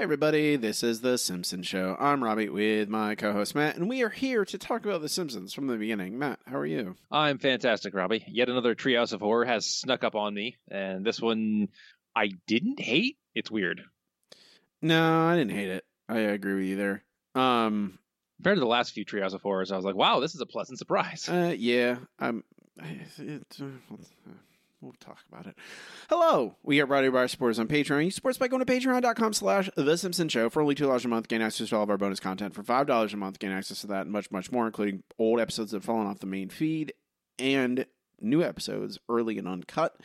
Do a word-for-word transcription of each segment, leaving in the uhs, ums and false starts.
everybody, this is The Simpsons Show. I'm Robbie with my co-host Matt, and we are here to talk about The Simpsons from the beginning. Matt, how are you? I'm fantastic, Robbie. Yet another Treehouse of Horror has snuck up on me, and this one I didn't hate. It's weird. No, I didn't hate it. I agree with you there. Um, Compared to the last few Treehouse of Horrors, I was like, wow, this is a pleasant surprise. Uh, yeah, um, it, uh, we'll talk about it. Hello, we are brought to you by our supporters on Patreon. You support us by going to patreon.com slash The Simpsons Show. For only two dollars a month, gain access to all of our bonus content. For five dollars a month, gain access to that and much, much more, including old episodes that have fallen off the main feed and new episodes early and uncut.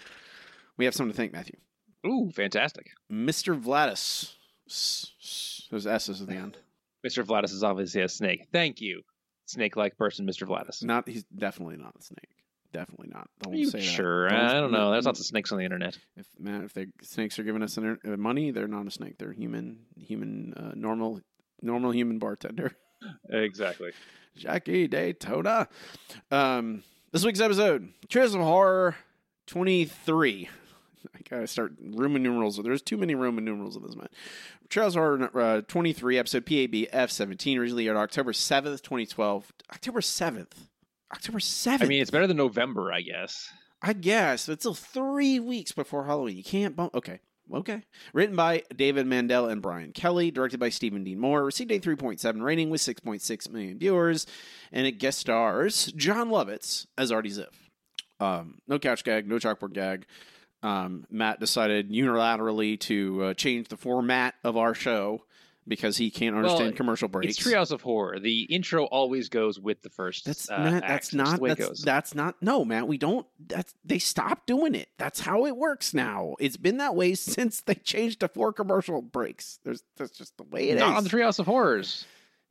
We have something to thank Matthew. Ooh, fantastic. Mister Vladis. There's S's at the end. Mister Vladis is obviously a snake. Thank you, snake-like person, Mister Vladis. Not, he's definitely not a snake. Definitely not. Don't Are you say sure? that. Don't, I don't know. There's lots of snakes on the internet. If man, if the snakes are giving us inter- uh, money, they're not a snake. They're human, human, uh, normal, normal human bartender. Exactly. Jackie Daytona. Um, this week's episode: Treehouse of Horror twenty-three. I gotta start Roman numerals. There's too many Roman numerals in this, man. Treehouse of Horror uh, twenty-three, episode P A B F seventeen, originally aired October seventh, twenty twelve. October seventh. October seventh. I mean, it's better than November, I guess. I guess. It's still three weeks before Halloween. You can't bump. Okay. Okay. Written by David Mandel and Brian Kelly. Directed by Stephen Dean Moore. Received a three point seven rating with six point six million viewers. And it guest stars John Lovitz as Artie Ziff. Um, no couch gag, no chalkboard gag. Um, Matt decided unilaterally to uh, change the format of our show because he can't understand well, commercial breaks. It's Treehouse of Horror. The intro always goes with the first. That's uh, not. act. That's not. That's, That's, that's not. No, man. We don't. That's they stopped doing it. That's how it works now. It's been that way since they changed to four commercial breaks. There's. That's just the way it not is. on the Treehouse of Horrors,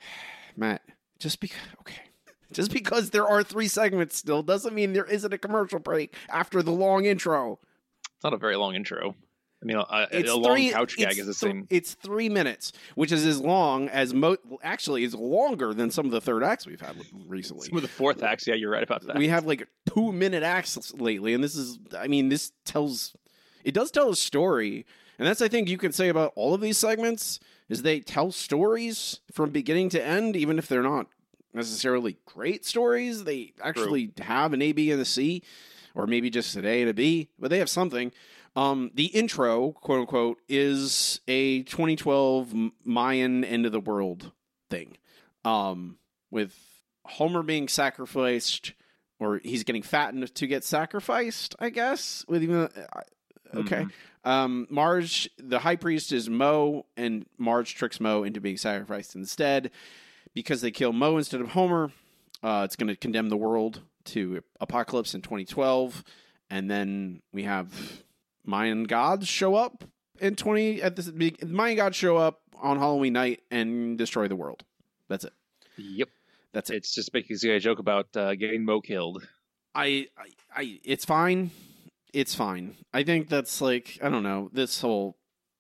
Matt. Just because. Okay. Just because there are three segments still doesn't mean there isn't a commercial break after the long intro. It's not a very long intro. I mean, a, It's a long three, couch gag it's is the th- same. It's three minutes, which is as long as mo. Actually, is longer than some of the third acts we've had recently. Some of the fourth acts, yeah, you're right about that. We have like two minute acts lately, and this is. I mean, this tells. It does tell a story, and that's I think you can say about all of these segments is they tell stories from beginning to end, even if they're not necessarily great stories. They actually True. have an A, B, and a C, or maybe just an A and a B, but they have something. Um, the intro, quote unquote, is a twenty twelve Mayan end of the world thing, um, with Homer being sacrificed, or he's getting fattened to get sacrificed, I guess. With even uh, okay, mm-hmm. um, Marge, the high priest is Moe, and Marge tricks Moe into being sacrificed instead because they kill Moe instead of Homer. Uh, it's going to condemn the world to apocalypse in twenty twelve, and then we have Mayan gods show up in twenty at this Mayan gods show up on Halloween night and destroy the world. That's it. Yep, that's it. It's just basically a joke about uh, getting Moe killed. I, I, I, it's fine. It's fine. I think that's like I don't know this whole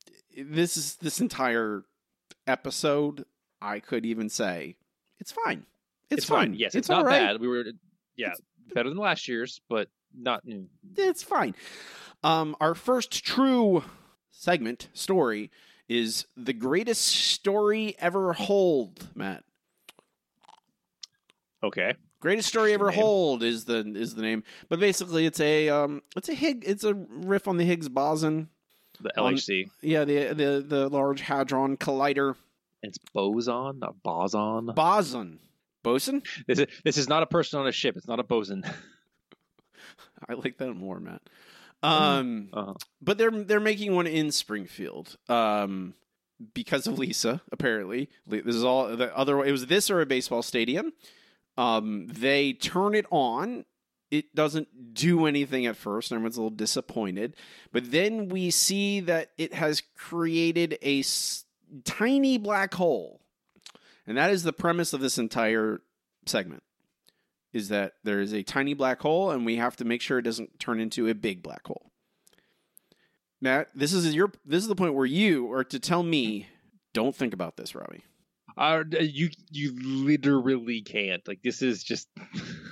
this is this entire episode. I could even say it's fine. It's, It's fine. fine. Yes, it's, it's, not all right. bad. We were, yeah, It's- better than last year's, but not. It's fine. Um, our first true segment story is the greatest story ever hold. Matt, Okay. greatest story ever Name. hold is the is the name. But basically, it's a um, it's a Higgs, it's a riff on the Higgs boson. The L H C. Um, yeah, the the the Large Hadron Collider. It's boson, not boson. Boson. Boson? This is, this is not a person on a ship. It's not a boson. I like that more, Matt. Um, uh-huh. But they're they're making one in Springfield. Um, because of Lisa, apparently. This is all the other. It was this or a baseball stadium. Um, they turn it on. It doesn't do anything at first. Everyone's a little disappointed, but then we see that it has created a s- tiny black hole, and that is the premise of this entire segment. Is that there is a tiny black hole, and we have to make sure it doesn't turn into a big black hole. Matt, this is your this is the point where you are to tell me, don't think about this, Robbie. Uh, you you literally can't. Like, this is just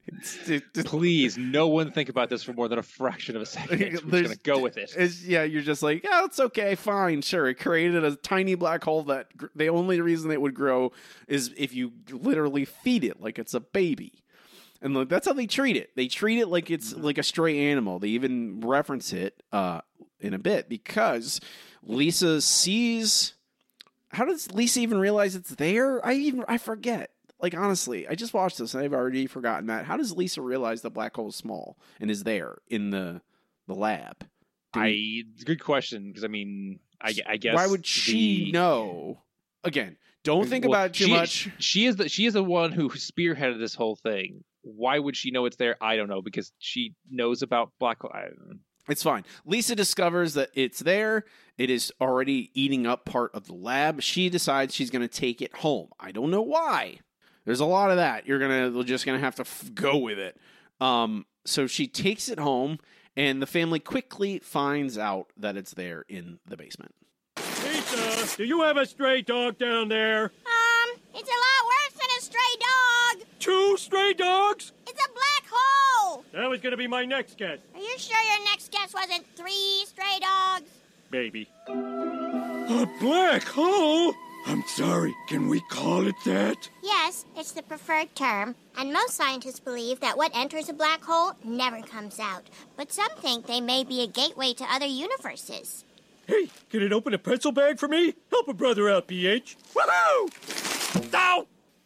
It's, it, it, Please, no one think about this for more than a fraction of a second. We're just There's- going to go with it. It's, yeah, you're just like, yeah, it's okay, fine, sure. It created a tiny black hole that gr- the only reason it would grow is if you literally feed it like it's a baby. And look, that's how they treat it. They treat it like it's like a stray animal. They even reference it uh, in a bit because Lisa sees. How does Lisa even realize it's there? I even I forget. Like, honestly, I just watched this and I've already forgotten that. How does Lisa realize the black hole is small and is there in the the lab? Do we- I good question because I mean I, I guess Why would she the, know? Again, don't think well, about it too she, much. She is the she is the one who spearheaded this whole thing. Why would she know it's there? I don't know because she knows about black hole. I, It's fine. Lisa discovers that it's there. It is already eating up part of the lab. She decides she's going to take it home. I don't know why. There's a lot of that. You're gonna you're just gonna have to f- go with it. Um, so she takes it home, and the family quickly finds out that it's there in the basement. Lisa, do you have a stray dog down there? Um, it's a lot worse than a stray dog. Two stray dogs? It's a black hole. That was gonna be my next guess, Are you sure your next guess wasn't three stray dogs? baby. A black hole? I'm sorry, can we call it that? Yes, it's the preferred term, and most scientists believe that what enters a black hole never comes out. But some think they may be a gateway to other universes. Hey, can it open a pretzel bag for me? Help a brother out, B H. Woohoo! Ow!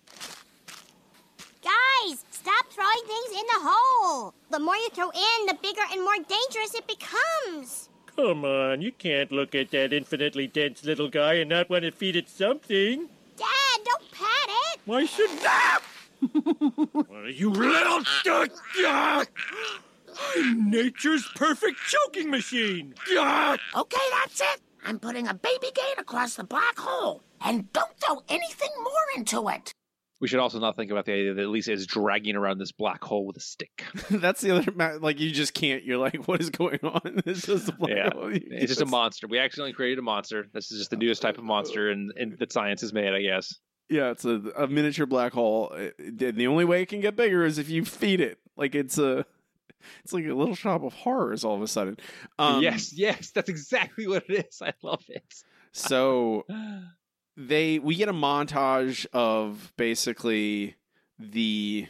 Guys, stop throwing things in the hole. The more you throw in, the bigger and more dangerous it becomes. Come on, you can't look at that infinitely dense little guy and not want to feed it something. Dad, don't pat it. Why shouldn't I? Well, you little... Ah! I'm nature's perfect choking machine. Ah! Okay, that's it. I'm putting a baby gate across the black hole. And don't throw anything more into it. we should also not think about the idea that Lisa is dragging around this black hole with a stick. That's the other ma- like you just can't. You're like, what is going on? It's just a black Yeah, hole. You it's just a monster. We accidentally created a monster. This is just the newest type of monster, and, and that science has made, I guess. Yeah, it's a, a miniature black hole. It- it- the only way it can get bigger is if you feed it. Like it's a, it's like a little shop of horrors all of a sudden. Um, yes, yes, that's exactly what it is. I love it. So they we get a montage of basically the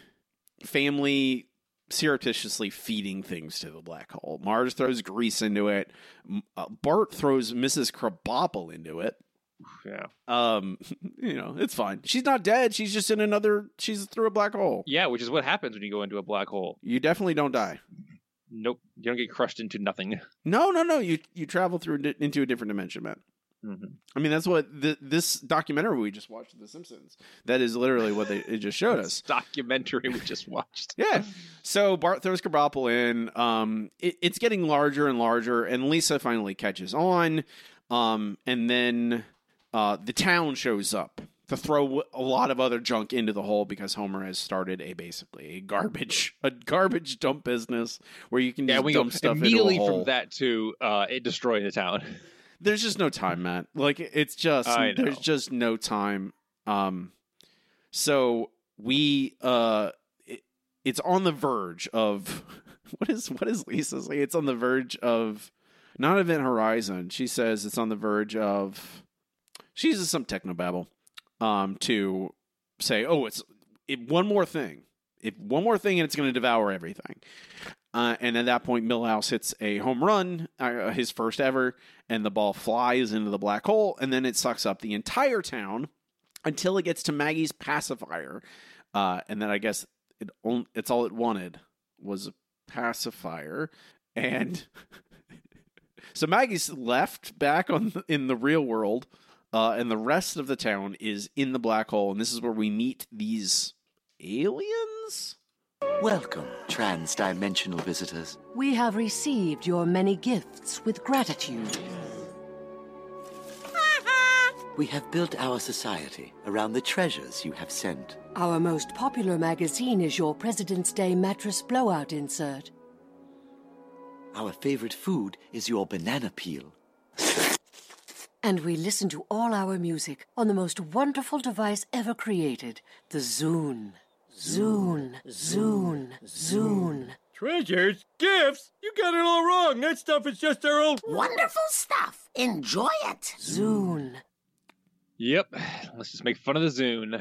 family surreptitiously feeding things to the black hole. Marge throws grease into it. M- Uh, Bart throws Missus Krabappel into it. Yeah, Um, you know, it's fine. She's not dead. She's just in another. She's through a black hole. yeah, which is what happens when you go into a black hole. You definitely don't die. Nope, you don't get crushed into nothing. No, no, no. You you travel through di- into a different dimension, man. Mm-hmm. I mean, that's what the, this documentary we just watched, The Simpsons. That is literally what they it just showed us. Documentary we just watched. Yeah. So Bart throws Krabappel in. Um, it, it's getting larger and larger, and Lisa finally catches on. Um, and then uh, the town shows up to throw a lot of other junk into the hole because Homer has started a basically a garbage a garbage dump business where you can Yeah, just we go dump stuff into a immediately hole. from that to uh, it destroying the town. There's just no time, Matt. Like it's just I know. there's just no time. Um, so we uh, it, it's on the verge of what is what is Lisa saying? It's on the verge of not Event Horizon. She says it's on the verge of. She uses some technobabble um, to say, "Oh, it's it, one more thing. If one more thing, and it's going to devour everything." Uh, and at that point, Milhouse hits a home run, uh, his first ever, and the ball flies into the black hole, and then it sucks up the entire town until it gets to Maggie's pacifier. Uh, and then I guess it on, it's all it wanted was a pacifier. And so Maggie's left back on the, in the real world, uh, and the rest of the town is in the black hole. And this is where we meet these aliens? Welcome, trans-dimensional visitors. We have received your many gifts with gratitude. We have built our society around the treasures you have sent. Our most popular magazine is your President's Day mattress blowout insert. Our favorite food is your banana peel. And we listen to all our music on the most wonderful device ever created, the Zune. Zune, Zune, Zune. Treasures? Gifts? You got it all wrong. That stuff is just our old... Wonderful stuff. Enjoy it. Zune. Yep. Let's just make fun of the Zune.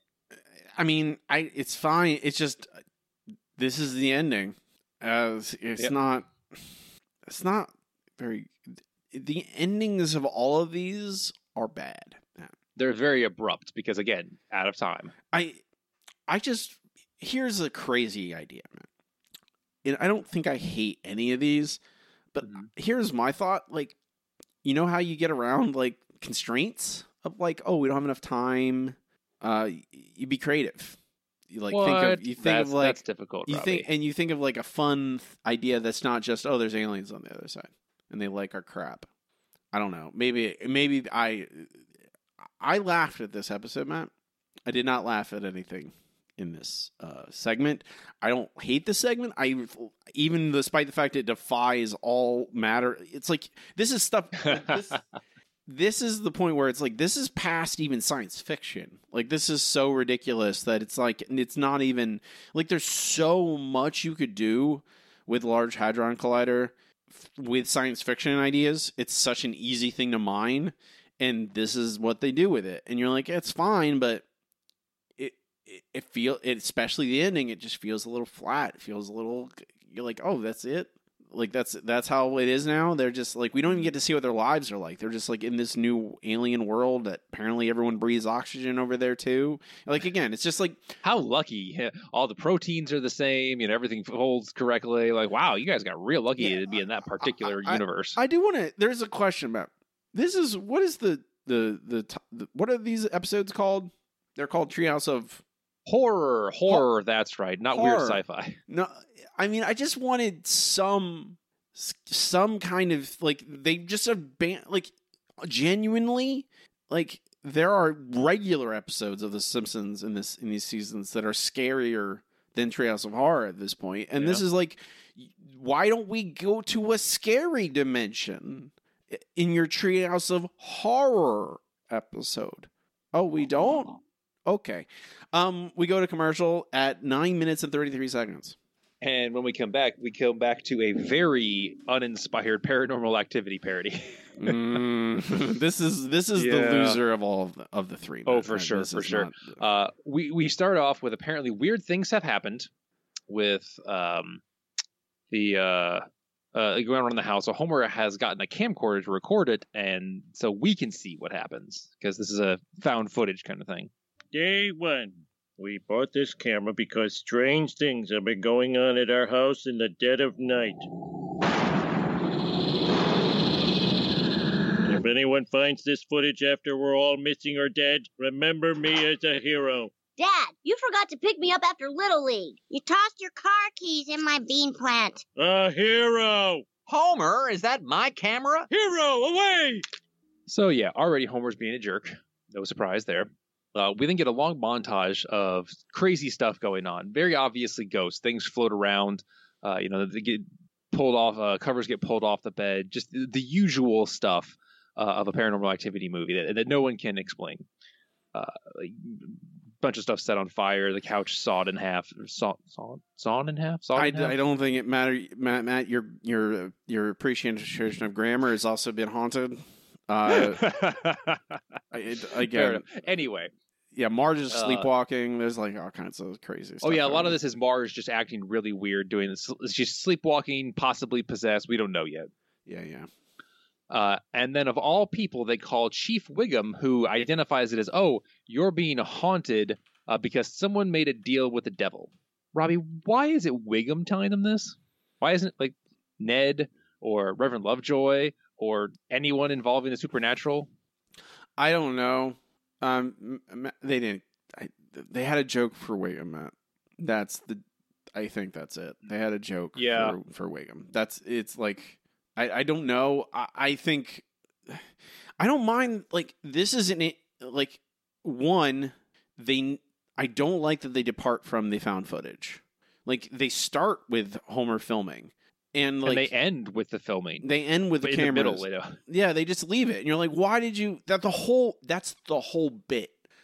I mean, I it's fine. It's just this is the ending. Uh, it's it's Yep. not. It's not very. The endings of all of these are bad. They're very abrupt because, again, out of time. I, I just here's a crazy idea, man. And I don't think I hate any of these, but Mhm. here's my thought. Like, you know how you get around like constraints of like, oh, we don't have enough time. Uh, you be creative. You like think What? of you think that's, of like that's difficult. you Robbie. think and you think of like a fun th- idea that's not just oh, there's aliens on the other side and they like our crap. I don't know. Maybe maybe I I laughed at this episode, Matt. I did not laugh at anything in this uh, segment. I don't hate the segment. I even despite the fact it defies all matter. It's like this is stuff. This, this is the point where it's like this is past even science fiction. Like this is so ridiculous that it's like it's not even like there's so much you could do with Large Hadron Collider f- with science fiction ideas. It's such an easy thing to mine, and this is what they do with it. And you're like, it's fine, but it it, it feel it, especially the ending. It just feels a little flat. It feels a little. You're like, oh, that's it. Like that's that's how it is now. They're just like we don't even get to see what their lives are like. They're just like in this new alien world that apparently everyone breathes oxygen over there too. Like again, it's just like How lucky. Yeah, all the proteins are the same, you know, everything holds correctly. Like, wow, you guys got real lucky Yeah, to be in that particular I- I- universe. I do want to. There's a question about this. Is what is the the the, t- the what are these episodes called? They're called Treehouse of horror, horror, that's right. Not weird Horror. sci-fi. No. I mean, I just wanted some some kind of like they just aban- like genuinely like there are regular episodes of The Simpsons in this in these seasons that are scarier than Treehouse of Horror at this point, and this Yeah. is like, why don't we go to a scary dimension in your Treehouse of Horror episode? Oh, we don't. Okay, um, we go to commercial at nine minutes and thirty-three seconds. And when we come back, we come back to a very uninspired Paranormal Activity parody. Mm, this is this is Yeah. the loser of all of the, of the three. Oh, man. for Right? sure, This for is sure. not- Uh, we we start off with apparently weird things have happened with um, the uh, uh, going around the house. So Homer has gotten a camcorder to record it, and so we can see what happens because this is a found footage kind of thing. Day one. We bought this camera because strange things have been going on at our house in the dead of night. If anyone finds this footage after we're all missing or dead, remember me as a hero. Dad, you forgot to pick me up after Little League. You tossed your car keys in my bean plant. A hero! Homer, is that my camera? Hero, away! So yeah, already Homer's being a jerk. No surprise there. Uh, we then get a long montage of crazy stuff going on. Very obviously ghosts. Things float around. Uh, you know, they get pulled off. Uh, covers get pulled off the bed. Just the, the usual stuff uh, of a Paranormal Activity movie that, that no one can explain. Uh, like, bunch of stuff set on fire. The couch sawed in half. Saw, saw, sawn in half. Sawed I, in half? I don't think it matter, Matt. Matt, your your your appreciation of grammar has also been haunted. Uh, I, it, Fair again, enough. Anyway. yeah, Marge is Uh, sleepwalking. There's like all kinds of crazy stuff. Oh yeah, a lot going of this is Marge just acting really weird, doing this. She's sleepwalking, possibly possessed. We don't know yet. on. Yeah, yeah. Uh, and then of all people, they call Chief Wiggum, who identifies it as, "Oh, you're being haunted uh, because someone made a deal with the devil." Robbie, why is it Wiggum telling them this? Why isn't it like Ned or Reverend Lovejoy or anyone involving the supernatural? I don't know. Um, m- m- they didn't. I, they had a joke for Wiggum, Matt. That's the. I think that's it. They had a joke. Yeah. For, for Wiggum. That's. It's like. I. I don't know. I, I think. I don't mind. Like this isn't it. Like one. They. I don't like that they depart from the found footage. Like they start with Homer filming, and like and they end with the filming. they end with But the in the cameras. middle, you know. Yeah, they just leave it, and you're like, why did you? That the whole that's the whole bit.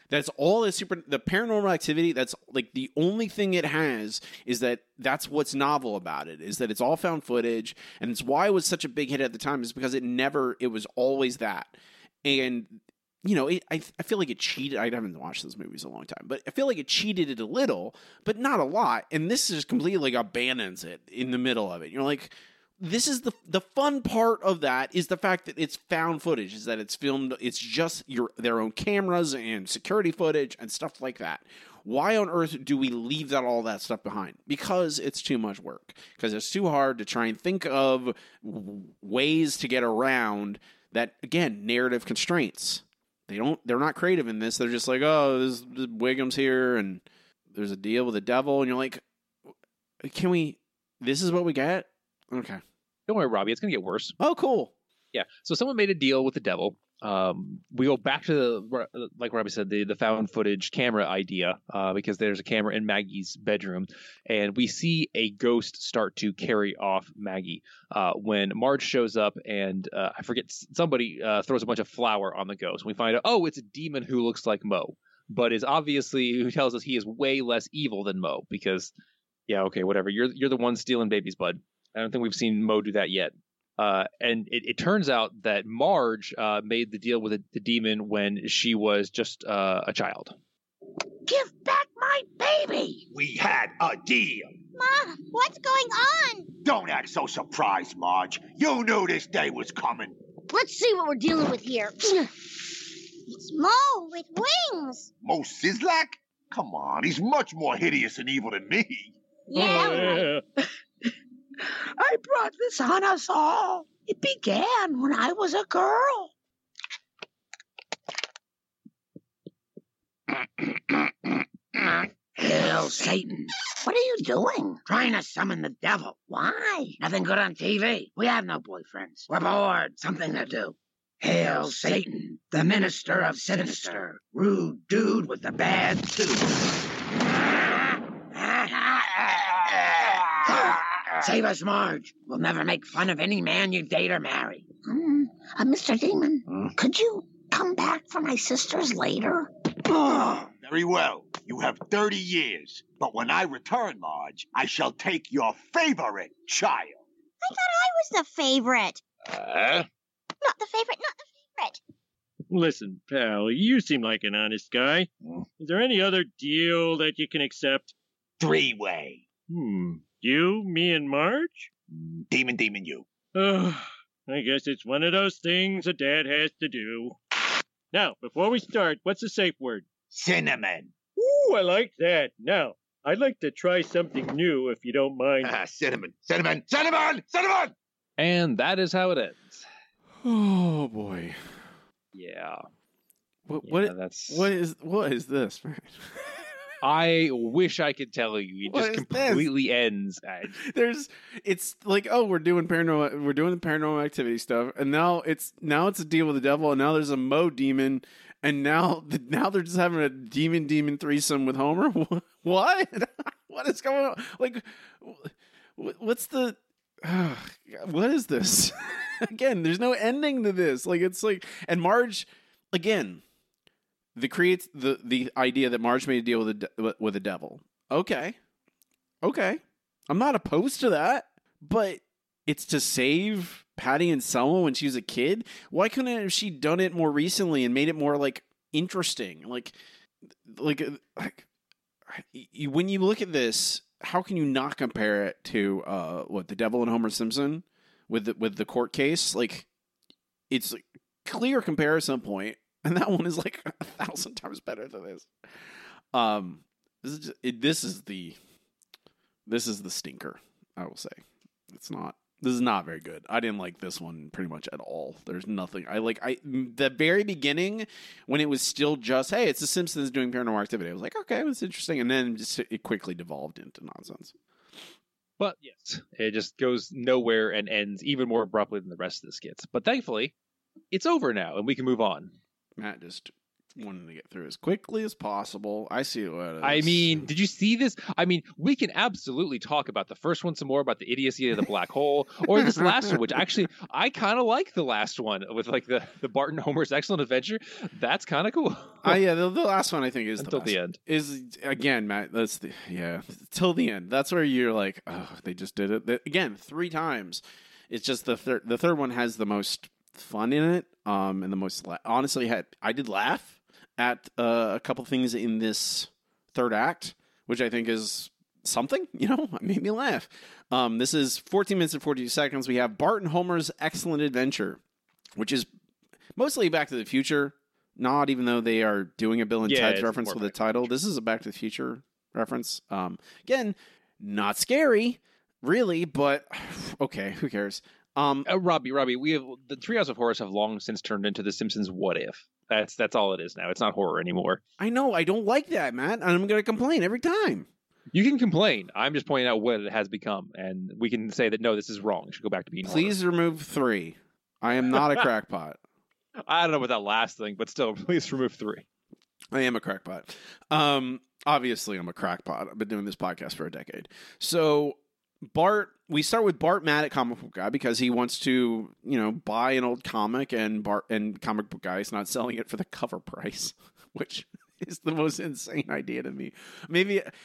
That's all the super the Paranormal Activity. That's like the only thing it has is that that's what's novel about it is that it's all found footage, and it's why it was such a big hit at the time is because it never it was always that, and you know it, I I feel like it cheated. I haven't watched those movies in a long time, but I feel like it cheated it a little, but not a lot. And this just completely like abandons it in the middle of it. You're like. This is the the fun part of that is the fact that it's found footage, is that it's filmed, it's just your their own cameras and security footage and stuff like that. Why on earth do we leave that all that stuff behind? Because it's too much work. Because it's too hard to try and think of ways to get around that, again, narrative constraints. They don't, they're not creative in this. They're just like, oh, this, this Wiggum's here and there's a deal with the devil. And you're like, can we, this is what we get? Okay. Don't worry, Robbie. It's going to get worse. Oh, cool. Yeah. So someone made a deal with the devil. Um, we go back to the, like Robbie said, the, the found footage camera idea, uh, because there's a camera in Maggie's bedroom, and we see a ghost start to carry off Maggie. Uh, when Marge shows up and uh, I forget somebody uh, throws a bunch of flour on the ghost. We find out, oh, it's a demon who looks like Mo, but is obviously who tells us he is way less evil than Mo because, yeah, okay, whatever. You're you're the one stealing babies, bud. I don't think we've seen Mo do that yet. Uh, and it, it turns out that Marge uh, made the deal with the, the demon when she was just uh, a child. Give back my baby! We had a deal. Mom, what's going on? Don't act so surprised, Marge. You knew this day was coming. Let's see what we're dealing with here. It's Mo with wings. Mo Sizlak? Come on, he's much more hideous and evil than me. Yeah, right. I brought this on us all. It began when I was a girl. Hail, Satan. What are you doing? Trying to summon the devil. Why? Nothing good on T V. We have no boyfriends. We're bored. Something to do. Hail, Satan, the minister of sinister. Rude dude with the bad suit. Save us, Marge. We'll never make fun of any man you date or marry. Mm, uh, Mister Demon, hmm? Could you come back for my sisters later? Oh, very well. You have thirty years. But when I return, Marge, I shall take your favorite child. I thought I was the favorite. Uh? Not the favorite, not the favorite. Listen, pal, you seem like an honest guy. Hmm? Is there any other deal that you can accept? Three-way. Hmm. You, me, and Marge? Demon, demon, you. Oh, I guess it's one of those things a dad has to do. Now, before we start, what's the safe word? Cinnamon. Ooh, I like that. Now, I'd like to try something new, if you don't mind. Ah, cinnamon, cinnamon, cinnamon, cinnamon! And that is how it ends. Oh, boy. Yeah. What, yeah, what, that's... what is what is this, man? I wish I could tell you. It just completely this? ends. There's, it's like, oh, we're doing paranormal, we're doing the Paranormal Activity stuff, and now it's now it's a deal with the devil, and now there's a Mo demon, and now now they're just having a demon demon threesome with Homer. What? What is going on? Like, what's the? Uh, what is this? Again, there's no ending to this. Like, it's like, and Marge, again. The creates the the idea that Marge made a deal with the with the devil. Okay, okay, I'm not opposed to that, but it's to save Patty and Selma when she was a kid. Why couldn't have she done it more recently and made it more like interesting? Like, like, like you, when you look at this, how can you not compare it to uh, what the Devil and Homer Simpson with the, with the court case? Like, it's a clear comparison point. And that one is like a thousand times better than this. Um, this is just, it, this is the this is the stinker. I will say, it's not. This is not very good. I didn't like this one pretty much at all. There's nothing. I like I the very beginning when it was still just, hey, it's the Simpsons doing Paranormal Activity. I was like, okay, that's interesting, and then just it quickly devolved into nonsense. But yes, it just goes nowhere and ends even more abruptly than the rest of the skits. But thankfully, it's over now, and we can move on. Matt just wanting to get through as quickly as possible. I see what it is. I mean, did you see this? I mean, we can absolutely talk about the first one some more, about the idiocy of the black hole, or this last one, which actually I kind of like the last one with like the, the Bart and Homer's Excellent Adventure. That's kind of cool. uh, yeah, the, the last one I think is until the, the best. end. Is again, Matt. That's the yeah, till the end. That's where you're like, oh, they just did it the, again three times. It's just the third. The third one has the most fun in it, um, and the most la- honestly had I did laugh at uh, a couple things in this third act, which I think is something, you know, it made me laugh. Um, this is fourteen minutes and forty seconds. We have Bart and Homer's Excellent Adventure, which is mostly Back to the Future, not even though they are doing a Bill and Yeah, Ted's it's reference more with the Back to title. This is a Back to the Future reference. Um, again, not scary, really, but okay, who cares? Um, uh, Robbie, Robbie, we have the Treehouse of Horrors have long since turned into The Simpsons What If. That's that's all it is now. It's not horror anymore. I know. I don't like that, Matt. And I'm going to complain every time. You can complain. I'm just pointing out what it has become, and we can say that no, this is wrong. It should go back to being. Please horror. remove three. I am not a crackpot. I don't know about that last thing, but still, please remove three. I am a crackpot. Um, obviously, I'm a crackpot. I've been doing this podcast for a decade. So Bart, we start with Bart mad at Comic Book Guy because he wants to, you know, buy an old comic, and Bart and Comic Book Guy is not selling it for the cover price, which is the most insane idea to me. Maybe a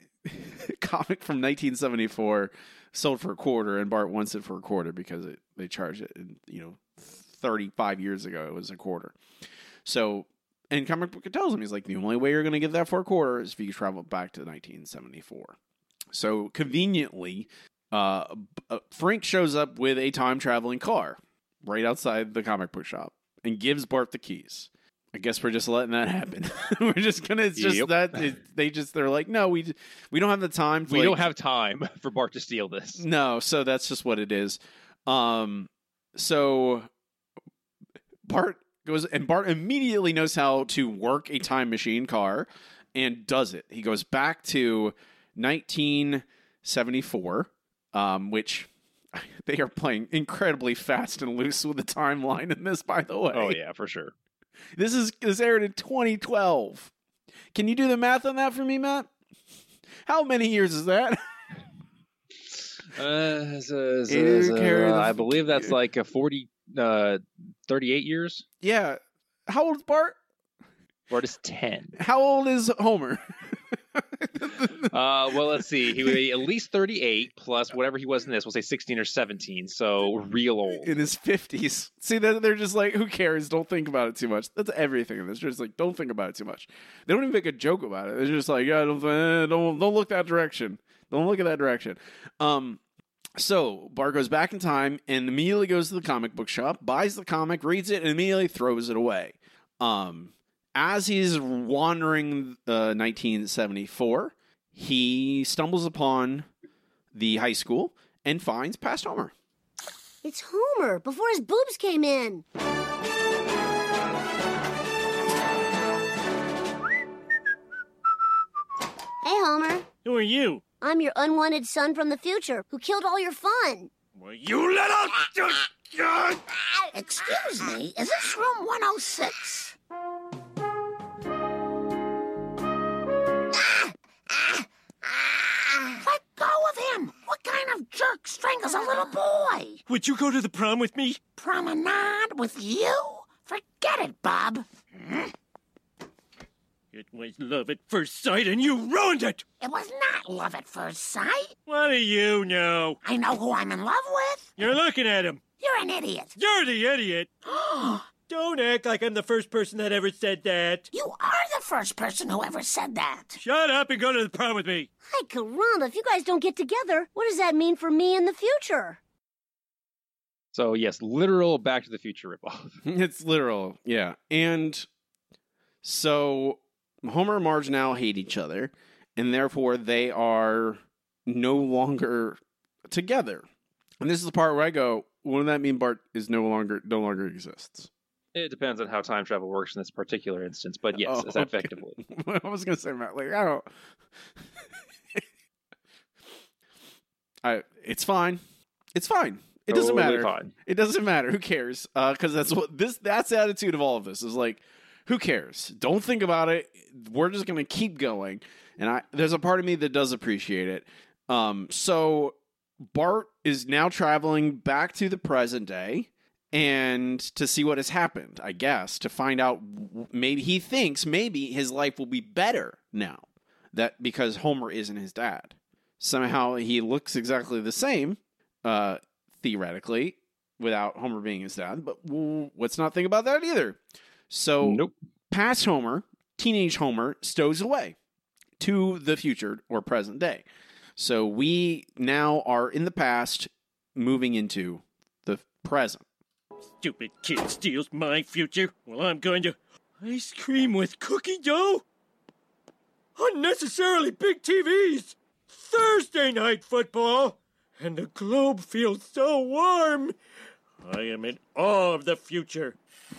comic from nineteen seventy-four sold for a quarter, and Bart wants it for a quarter because it, they charge it, and, you know, thirty-five years ago it was a quarter. So, and Comic Book tells him, he's like, the only way you're going to get that for a quarter is if you travel back to nineteen seventy-four. So conveniently, uh, Frank shows up with a time-traveling car right outside the comic book shop and gives Bart the keys. I guess we're just letting that happen. We're just gonna. It's just Yep. that it, they just they're like, no, we we don't have the time. To, We like, don't have time for Bart to steal this. No, so that's just what it is. Um, so Bart goes, and Bart immediately knows how to work a time machine car and does it. He goes back to nineteen seventy-four, um, which they are playing incredibly fast and loose with the timeline in this, by the way. Oh yeah, for sure. This is this aired in twenty twelve. Can you do the math on that for me, Matt? How many years is that? Uh, so, so, Ew, so, carry the I f- believe that's like a forty, uh, thirty-eight years. Yeah. How old is Bart? Bart is ten. How old is Homer? Uh, well, let's see. He would be at least thirty-eight plus whatever he was in this. We'll say sixteen or seventeen. So real old. In his fifties. See, that they're just like, who cares? Don't think about it too much. That's everything in this. They're just like, don't think about it too much. They don't even make a joke about it. They're just like, yeah, don't eh, don't, don't look that direction. Don't look at that direction. Um, so Bart goes back in time and immediately goes to the comic book shop, buys the comic, reads it, and immediately throws it away. Um, as he's wandering uh, nineteen seventy-four, he stumbles upon the high school and finds Past Homer. It's Homer, before his boobs came in. Hey, Homer. Who are you? I'm your unwanted son from the future who killed all your fun. Well, you little... Excuse me, is this room one oh six? Let go of him! What kind of jerk strangles a little boy? Would you go to the prom with me? Promenade with you? Forget it, Bob. It was love at first sight, and you ruined it! It was not love at first sight. What do you know? I know who I'm in love with. You're looking at him. You're an idiot. You're the idiot. Don't act like I'm the first person that ever said that. You are the first person who ever said that. Shut up and go to the prom with me. Hey, caramba, if you guys don't get together, what does that mean for me in the future? So yes, literal Back to the Future ripoff. It's literal, yeah. And so Homer and Marge now hate each other, and therefore they are no longer together. And this is the part where I go, wouldn't that mean Bart is no longer no longer exists? It depends on how time travel works in this particular instance, but yes, Oh, it's okay. effectively. I was gonna say, Matt, like I don't. I. It's fine. It's fine. It doesn't Totally matter. fine. It doesn't matter. Who cares? Because that's what this. That's the attitude of all of this. Is like, who cares? Don't think about it. We're just going to keep going. And I, there's a part of me that does appreciate it. Um, so Bart is now traveling back to the present day and to see what has happened, I guess, to find out maybe he thinks maybe his life will be better now that because Homer isn't his dad. Somehow he looks exactly the same, uh, theoretically, without Homer being his dad. But well, let's not think about that either. So nope. Past Homer, teenage Homer, stows away to the future or present day. So we now are in the past, moving into the present. Stupid kid steals my future. Well, I'm going to ice cream with cookie dough? Unnecessarily big T Vs. Thursday night football. And the globe feels so warm. I am in awe of the future.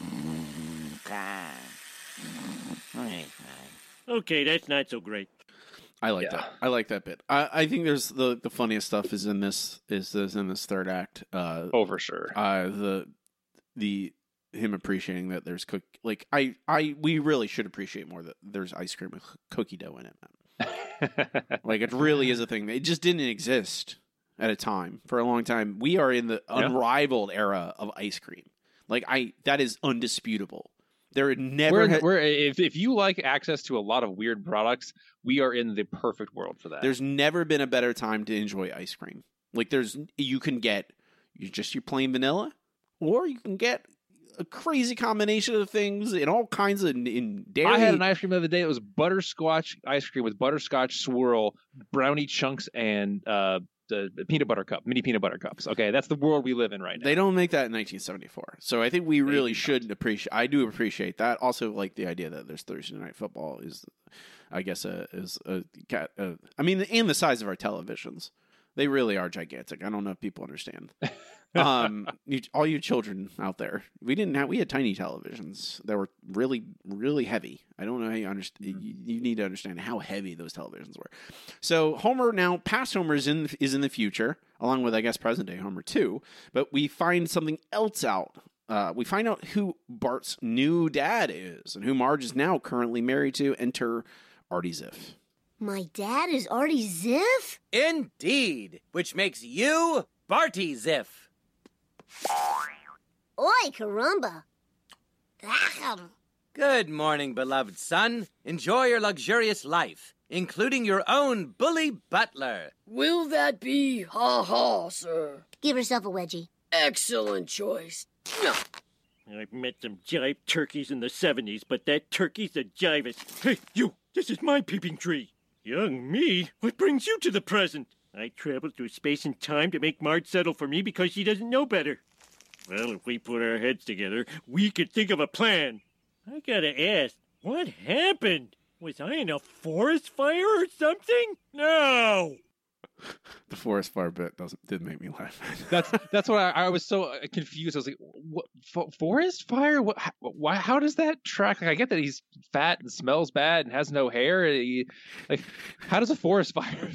Okay, that's not so great. I like Yeah. that. I like that bit. I, I think there's the, the funniest stuff is in this is this in this third act. Uh, Oh, for sure. uh, the the him appreciating that there's cook like I I we really should appreciate more that there's ice cream with cookie dough in it, man. Like it really is a thing. It just didn't exist at a time for a long time. We are in the Yeah. unrivaled era of ice cream. Like I that is undisputable. There never We're, in- had, we're if if you like access to a lot of weird products, we are in the perfect world for that. there's never been a better time to enjoy ice cream. Like there's you can get you just your plain vanilla, or you can get a crazy combination of things in all kinds of in dairy. I had an ice cream the other day. It was butterscotch ice cream with butterscotch swirl, brownie chunks, and uh, the, the peanut butter cup, mini peanut butter cups. Okay, that's the world we live in right now. They don't make that in nineteen seventy-four. So I think we really should appreciate. I do appreciate that. Also, like the idea that there's Thursday night football is, I guess, a, is a cat. A, I mean, and the size of our televisions, they really are gigantic. I don't know if people understand. um, you, all you children out there, we didn't have. We had tiny televisions that were really, really heavy. I don't know how you understand. You, you need to understand how heavy those televisions were. So Homer now, past Homer is in is in the future, along with I guess present day Homer too. But we find something else out. Uh, we find out who Bart's new dad is, and who Marge is now currently married to. Enter Artie Ziff. My dad is Artie Ziff? Indeed, which makes you Barty Ziff. Oi, caramba. Ahem. Good morning, beloved son. Enjoy your luxurious life, including your own bully butler. Will that be ha-ha, sir? Give yourself a wedgie. Excellent choice. I've met some jive turkeys in the seventies, but that turkey's a jivest. Hey, you! This is my peeping tree. Young me, what brings you to the present? I traveled through space and time to make Marge settle for me because she doesn't know better. Well, if we put our heads together, we could think of a plan. I gotta ask, what happened? Was I in a forest fire or something? No! The forest fire bit doesn't did make me laugh. That's that's what I, I was so confused. I was like, "What fo- forest fire? What? How, why? How does that track? Like, I get that he's fat and smells bad and has no hair. And he, like, how does a forest fire?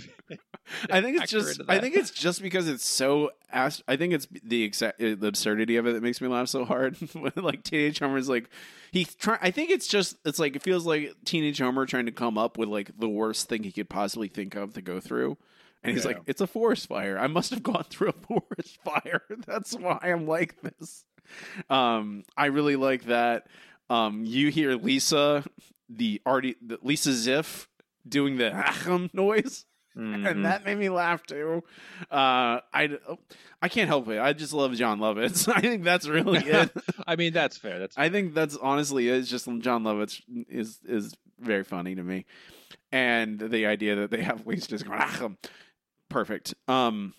I think it's factor just. into I that? think it's just because it's so. Ast- I think it's the exact the absurdity of it that makes me laugh so hard. When, like teenage Homer's like he try. I think it's just. It's like it feels like teenage Homer trying to come up with like the worst thing he could possibly think of to go through. And he's Yeah. like, it's a forest fire. I must have gone through a forest fire. That's why I'm like this. Um, I really like that. Um, you hear Lisa, the Artie, the Lisa Ziff doing the ahem noise. Mhm. And that made me laugh too. Uh, I, I can't help it. I just love John Lovitz. I think that's really it. I mean, that's fair. That's I think that's honestly it's just John Lovitz is is very funny to me, and the idea that they have Lisa just going ahem. Perfect. Um,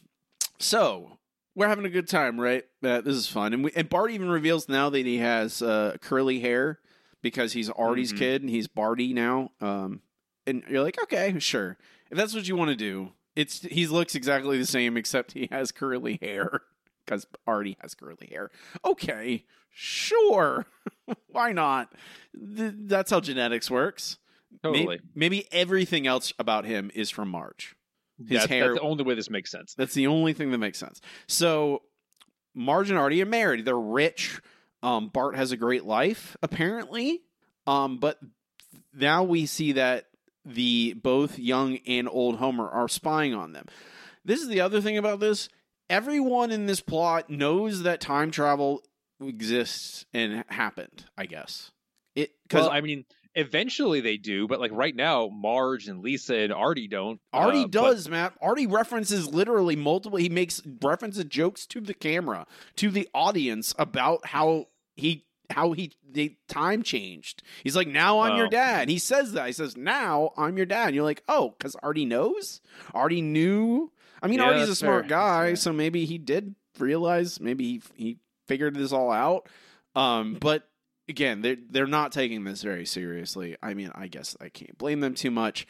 so we're having a good time, right? Uh, this is fun, and we, and Bart even reveals now that he has uh, curly hair because he's Artie's Mhm. kid and he's Barty now. Um, and you're like, okay, sure, if that's what you want to do. It's he looks exactly the same except he has curly hair because Artie has curly hair. Okay, sure, why not? Th- that's how genetics works. Totally. Maybe, maybe everything else about him is from Marge. His that's, hair. that's the only way this makes sense. That's the only thing that makes sense. So, Marge and Artie are married. They're rich. Um, Bart has a great life, apparently. Um, but now we see that the both young and old Homer are spying on them. This is the other thing about this. Everyone in this plot knows that time travel exists and happened, I guess. It Well, I mean, eventually they do, but like right now, Marge and Lisa and Artie don't. Artie uh, does, but... Matt. Artie references literally multiple. He makes references jokes to the camera, to the audience about how he how he the time changed. He's like, now I'm oh. your dad. He says that. He says, now I'm your dad. And you're like, oh, because Artie knows? Artie knew? I mean, yeah, Artie's a smart fair. guy, so maybe he did realize, maybe he he figured this all out. Um, but again, they're, they're not taking this very seriously. I mean, I guess I can't blame them too much.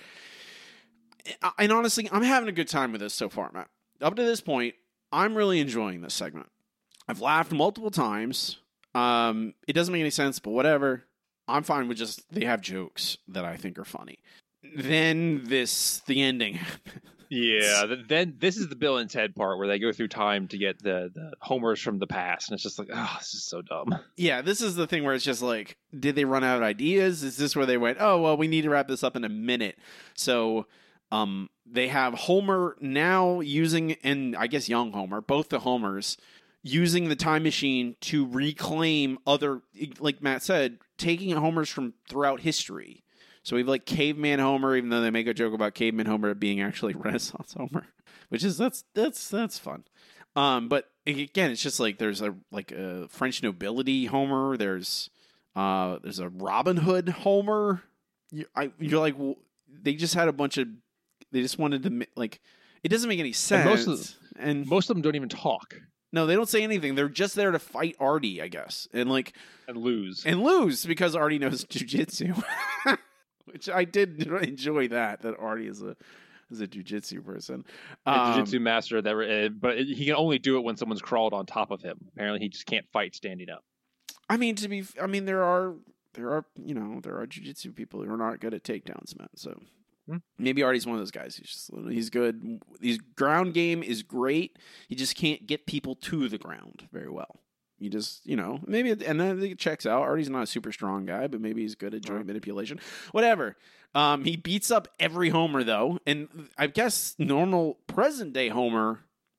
And honestly, I'm having a good time with this so far, Matt. Up to this point, I'm really enjoying this segment. I've laughed multiple times. Um, it doesn't make any sense, but whatever. I'm fine with just, they have jokes that I think are funny. Then this, the ending happens. Yeah, then this is the Bill and Ted part where they go through time to get the, the Homers from the past, and it's just like, oh, this is so dumb. Yeah, this is the thing where it's just like, did they run out of ideas? Is this where they went, oh, well, we need to wrap this up in a minute? So um, they have Homer now using, and I guess young Homer, both the Homers, using the time machine to reclaim other, like Matt said, taking Homers from throughout history. So we have like Caveman Homer, even though they make a joke about Caveman Homer being actually Renaissance Homer, which is that's that's that's fun. Um, but again, it's just like there's a like a French nobility Homer. There's uh there's a Robin Hood Homer. You, I, you're like well, they just had a bunch of they just wanted to like it doesn't make any sense. And most of, and most of them don't even talk. No, they don't say anything. They're just there to fight Artie, I guess, and like and lose and lose because Artie knows jujitsu. Which I did enjoy that, that Artie is a is a jiu-jitsu person. Um, a jiu-jitsu um, master, that, uh, but he can only do it when someone's crawled on top of him. Apparently he just can't fight standing up. I mean, to be, I mean, there are, there are, you know, there are jiu-jitsu people who are not good at takedowns, man. So hmm. maybe Artie's one of those guys. He's just, he's good. His ground game is great. He just can't get people to the ground very well. You just, you know, maybe, and then it checks out. Artie's not a super strong guy, but maybe he's good at joint manipulation. Whatever. Um, he beats up every Homer, though. And I guess normal present day Homer,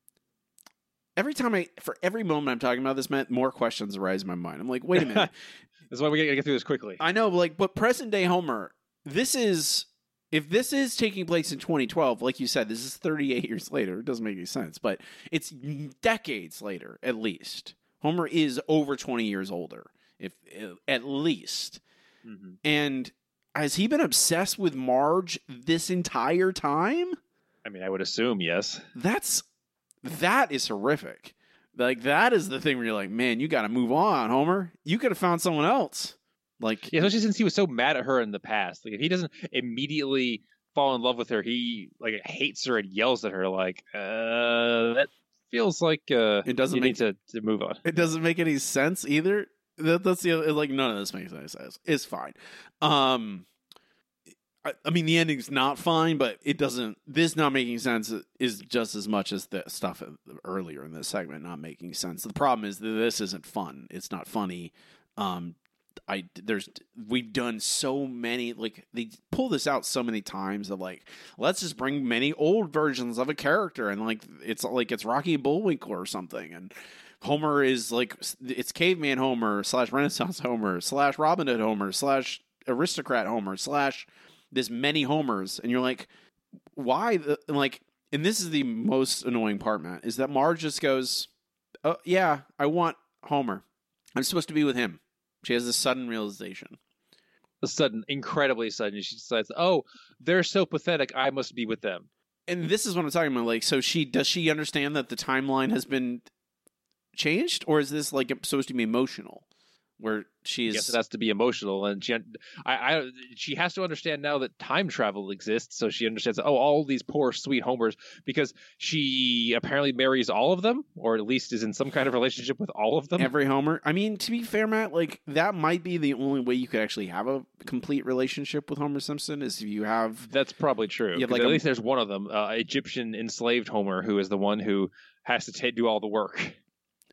every time I, for every moment I'm talking about this, Matt, more questions arise in my mind. I'm like, wait a minute. That's why we gotta get through this quickly. I know, but like, but present day Homer, this is, if this is taking place in twenty twelve, like you said, this is thirty-eight years later. It doesn't make any sense, but it's decades later, at least. Homer is over twenty years older, if at least. Mm-hmm. And has he been obsessed with Marge this entire time? I mean, I would assume yes. That's that is horrific. Like that is the thing where you're like, man, you got to move on, Homer. You could have found someone else. Like, yeah, especially since he was so mad at her in the past. Like, if he doesn't immediately fall in love with her, he like hates her and yells at her. Like, uh, that. Feels like uh, it doesn't you make, need to, to move on. It doesn't make any sense either. That, that's the like none of this makes any sense. It's fine. Um, I, I mean the ending's not fine, but it doesn't. This not making sense is just as much as the stuff earlier in this segment not making sense. The problem is that this isn't fun. It's not funny. Um, I there's we've done so many like they pull this out so many times of like let's just bring many old versions of a character and like it's like it's Rocky and Bullwinkle or something and Homer is like it's Caveman Homer slash Renaissance Homer slash Robin Hood Homer slash Aristocrat Homer slash this many Homers and you're like why the, and like and this is the most annoying part, Matt, is that Marge just goes oh yeah I want Homer, I'm supposed to be with him. She has this sudden realization. A sudden, incredibly sudden. She decides, oh, they're so pathetic, I must be with them. And this is what I'm talking about. Like, so she does she understand that the timeline has been changed? Or is this like supposed to be emotional? Where she's... Yes, it has to be emotional. And she, I, I, she has to understand now that time travel exists. So she understands, oh, all these poor, sweet Homers, because she apparently marries all of them, or at least is in some kind of relationship with all of them. Every Homer. I mean, to be fair, Matt, like, that might be the only way you could actually have a complete relationship with Homer Simpson, is if you have... That's probably true. You like at a, least there's one of them, uh, Egyptian enslaved Homer, who is the one who has to ta- do all the work.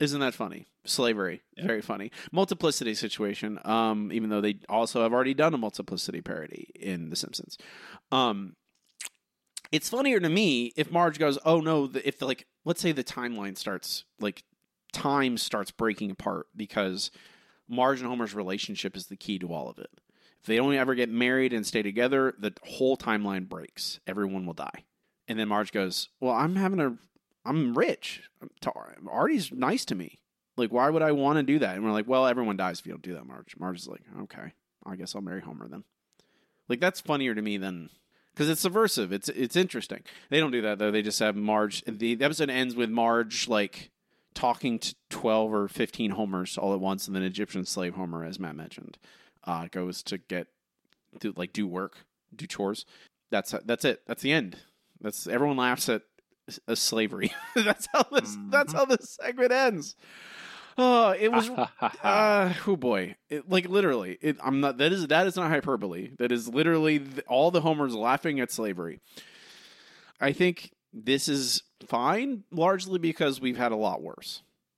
Isn't that funny? Slavery. Yeah. Very funny. Multiplicity situation. Um, even though they also have already done a multiplicity parody in The Simpsons. Um, it's funnier to me if Marge goes, oh no, the, if the, like, let's say the timeline starts, like, time starts breaking apart because Marge and Homer's relationship is the key to all of it. If they don't ever get married and stay together, the whole timeline breaks. Everyone will die. And then Marge goes, well, I'm having a, I'm rich. Artie's nice to me. Like, why would I want to do that? And we're like, well, everyone dies if you don't do that, Marge. Marge is like, okay, I guess I'll marry Homer then. Like, that's funnier to me than, because it's subversive. It's it's interesting. They don't do that, though. They just have Marge. The, the episode ends with Marge, like, talking to twelve or fifteen Homers all at once, and then Egyptian slave Homer, as Matt mentioned, uh, goes to get, to, like, do work, do chores. That's that's it. That's the end. That's everyone laughs at, at slavery. that's how this. Mm-hmm. That's how this segment ends. Oh, it was. uh, oh boy! It, like literally, it, I'm not. That is that is not hyperbole. That is literally th- all the Homers laughing at slavery. I think this is fine, largely because we've had a lot worse.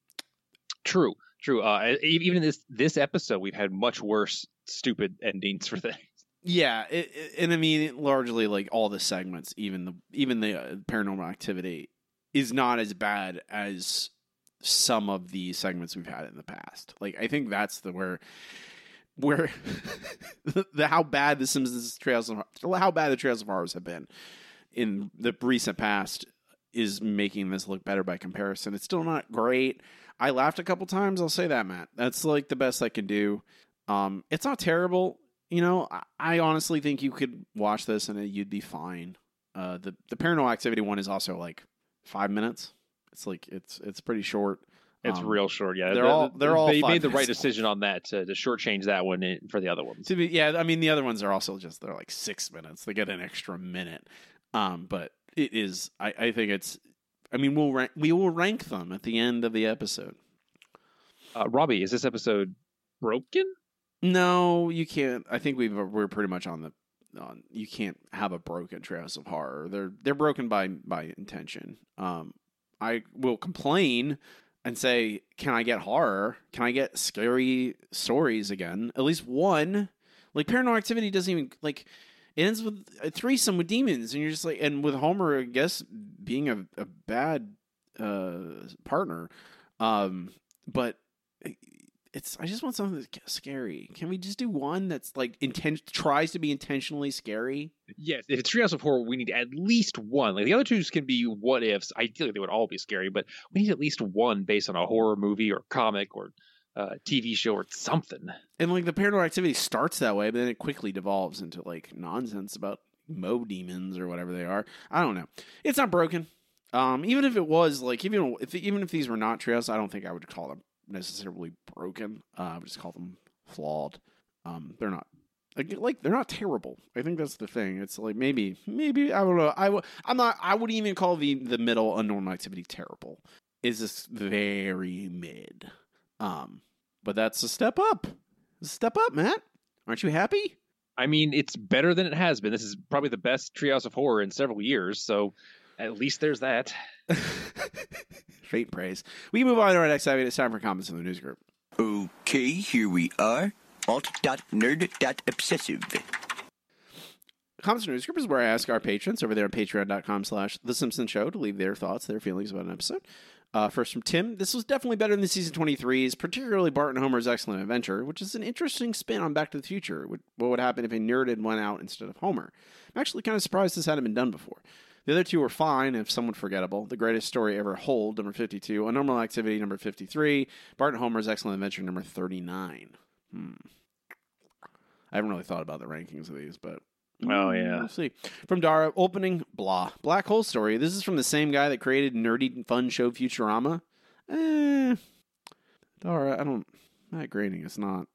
True, true. Uh, even in this this episode, we've had much worse, stupid endings for things. Yeah, it, it, and I mean, largely like all the segments, even the even the uh, Paranormal Activity, is not as bad as some of the segments we've had in the past. Like, I think that's the where where the, the how bad the Simpsons Trails of how bad the Trails of Horrors have been in the recent past is making this look better by comparison. It's still not great. I laughed a couple times. I'll say that, Matt. That's like the best I can do. Um, it's not terrible. You know, I, I honestly think you could watch this and you'd be fine. Uh, the the Paranormal Activity one is also like five minutes. It's like it's it's pretty short. It's um, real short, yeah. They're the, all they're all. They made the right long. decision on that to, to shortchange that one for the other ones. To be, yeah, I mean the other ones are also just they're like six minutes. They get an extra minute, um, but it is. I, I think it's. I mean, we'll rank, we will rank them at the end of the episode. Uh, Robbie, is this episode broken? No, you can't. I think we've we're pretty much on the. On, you can't have a broken Trails of Horror. They're they're broken by by intention. Um, I will complain and say, can I get horror? Can I get scary stories again? At least one. Like, Paranormal Activity doesn't even, like, it ends with a threesome with demons, and you're just like, and with Homer, I guess, being a, a bad uh, partner. Um, but it's, I just want something that's scary. Can we just do one that's, like, inten- tries to be intentionally scary? Yes, if it's Treehouse of Horror, we need at least one. Like, the other two can be what ifs. Ideally, they would all be scary, but we need at least one based on a horror movie or comic or uh, T V show or something. And, like, the Paranormal Activity starts that way, but then it quickly devolves into, like, nonsense about Mo demons or whatever they are. I don't know. It's not broken. Um, even if it was, like, even if even if these were not Treehouse, I don't think I would call them necessarily broken. Uh, I would just call them flawed. Um, they're not. Like, like they're not terrible. I think that's the thing. It's like maybe, maybe I don't know. I w- I'm not. I wouldn't even call the the middle Unnormal Activity terrible. It's just very mid. Um, but that's a step up. A step up, Matt. Aren't you happy? I mean, it's better than it has been. This is probably the best Treehouse of Horror in several years. So at least there's that. Fate praise. We move on to our next segment. It's time for comments in the news group. Okay, here we are. alt dot nerd dot obsessive. Comments in the news group is where I ask our patrons over there on patreon.com slash The Simpsons Show to leave their thoughts, their feelings about an episode. Uh, first from Tim. This was definitely better than season twenty-three's, particularly Bart and Homer's Excellent Adventure, which is an interesting spin on Back to the Future. What would happen if a nerd had went out instead of Homer? I'm actually kind of surprised this hadn't been done before. The other two were fine, if somewhat forgettable. The Greatest Story Ever Hold, number fifty-two. Unnormal Activity, number fifty-three. Bart and Homer's Excellent Adventure, number thirty-nine. Hmm. I haven't really thought about the rankings of these, but... Oh, yeah. We'll see. From Dara, opening, blah. Black Hole Story. This is from the same guy that created nerdy and fun show Futurama. Eh. Dara, I don't... Matt Groening is not...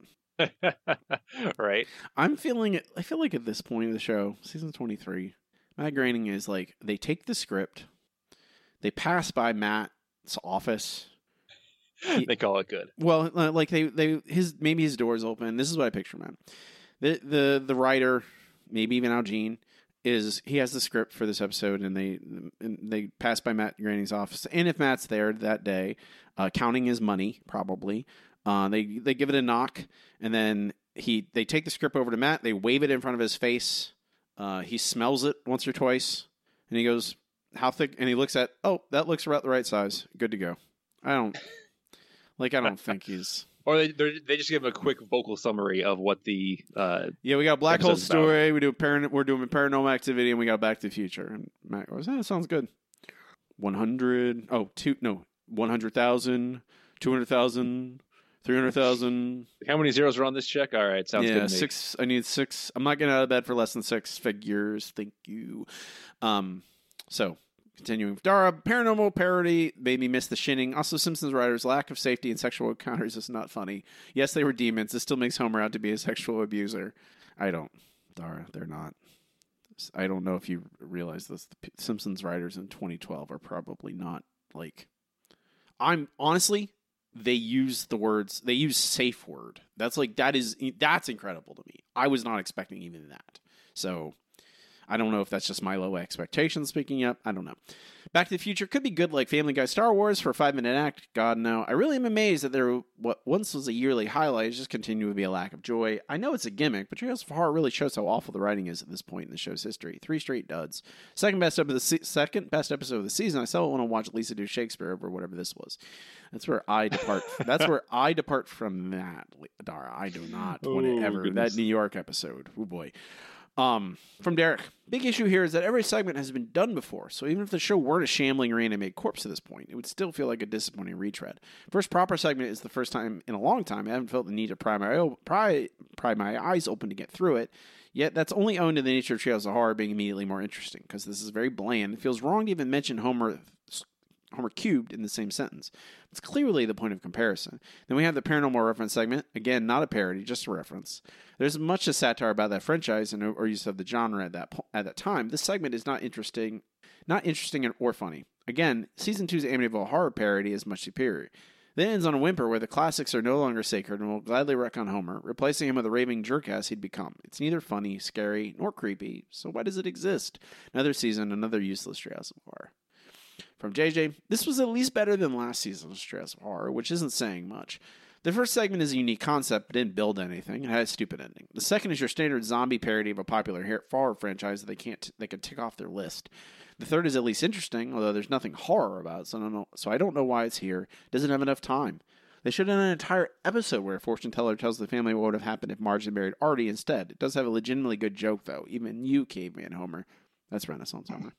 Right. I'm feeling it... I feel like at this point of the show, season twenty-three... Matt Groening is like, they take the script, they pass by Matt's office. He, they call it good. Well, like they, they, his, maybe his door's open. This is what I picture, man. The, the, the writer, maybe even Al Jean, is he has the script for this episode, and they and they pass by Matt Groening's office, and if Matt's there that day, uh, counting his money probably, uh, they they give it a knock, and then he they take the script over to Matt, they wave it in front of his face, uh, he smells it once or twice, and he goes, "How thick?" And he looks at, "Oh, that looks about the right size. Good to go." I don't like. I don't think he's. Or they they just give him a quick vocal summary of what the uh, yeah we got a black hole episode's about. story. We do paran- we're doing paranormal activity, and we got Back to the Future. And Matt goes, "That sounds good." One hundred. Oh, two. No, one hundred thousand, two hundred thousand, three hundred thousand. How many zeros are on this check? All right, sounds yeah, good to me. six. I need six. I'm not getting out of bed for less than six figures. Thank you. Um. So. Continuing with Dara, paranormal parody made me miss the shinning. Also, Simpsons writers' lack of safety and sexual encounters is not funny. Yes, they were demons. It still makes Homer out to be a sexual abuser. I don't. Dara, they're not. I don't know if you realize this. The Simpsons writers in twenty twelve are probably not like... I'm honestly, they use the words, they use safe word. That's like, that is, that's incredible to me. I was not expecting even that. So... I don't know if that's just my low expectations speaking up. I don't know. Back to the Future could be good like Family Guy Star Wars for a five-minute act. God, no. I really am amazed that there, what once was a yearly highlight is just continue to be a lack of joy. I know it's a gimmick, but Trails of Horror really shows how awful the writing is at this point in the show's history. Three straight duds. Second best episode of the se- second best episode of the season. I still want to watch Lisa do Shakespeare over whatever this was. That's where I depart. That's where I depart from that, Dara. I do not want to Oh, ever goodness. that New York episode. Oh boy. Um, from Derek, big issue here is that every segment has been done before, so even if the show weren't a shambling reanimated corpse at this point, it would still feel like a disappointing retread. First proper segment is the first time in a long time I haven't felt the need to pry my, pry, pry my eyes open to get through it, yet that's only owed to the nature of Trails of Horror being immediately more interesting, because this is very bland. It feels wrong to even mention Homer... Homer cubed in the same sentence. It's clearly the point of comparison. Then we have the paranormal reference segment. Again, not a parody, just a reference. There's much of satire about that franchise and or use of the genre at that po- at that time. This segment is not interesting, not interesting and or funny. Again, season two's Amityville Horror parody is much superior. Then ends on a whimper where the classics are no longer sacred and will gladly wreck on Homer, replacing him with a raving jerkass he'd become. It's neither funny, scary, nor creepy, so why does it exist? Another season, another useless Trails of Horror. From J J, this was at least better than last season's Trails of Horror, which isn't saying much. The first segment is a unique concept, but didn't build anything. It had a stupid ending. The second is your standard zombie parody of a popular horror franchise that they can't they can tick off their list. The third is at least interesting, although there's nothing horror about it, so I don't know, so I don't know why it's here. It doesn't have enough time. They should have done an entire episode where a fortune teller tells the family what would have happened if Marge had married Artie instead. It does have a legitimately good joke, though. Even you, caveman Homer. That's Renaissance Homer.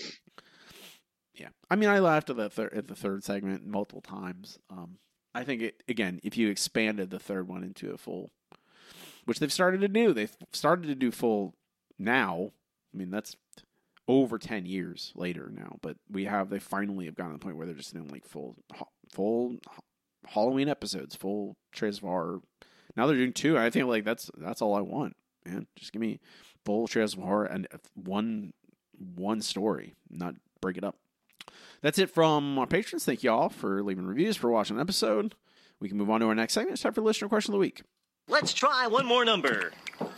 Yeah, I mean, I laughed at the thir- at the third segment multiple times. Um, I think it again, if you expanded the third one into a full, which they've started to do, they've started to do full now. I mean, that's over ten years later now, but we have they finally have gotten to the point where they're just doing like full full Halloween episodes, full Trails of Horror. Now they're doing two. I think like that's that's all I want, man. Just give me full Trails of Horror and one one story, not break it up. That's it from our patrons. Thank you all for leaving reviews, for watching the episode. We can move on to our next segment. It's time for listener question of the week. Let's try one more number.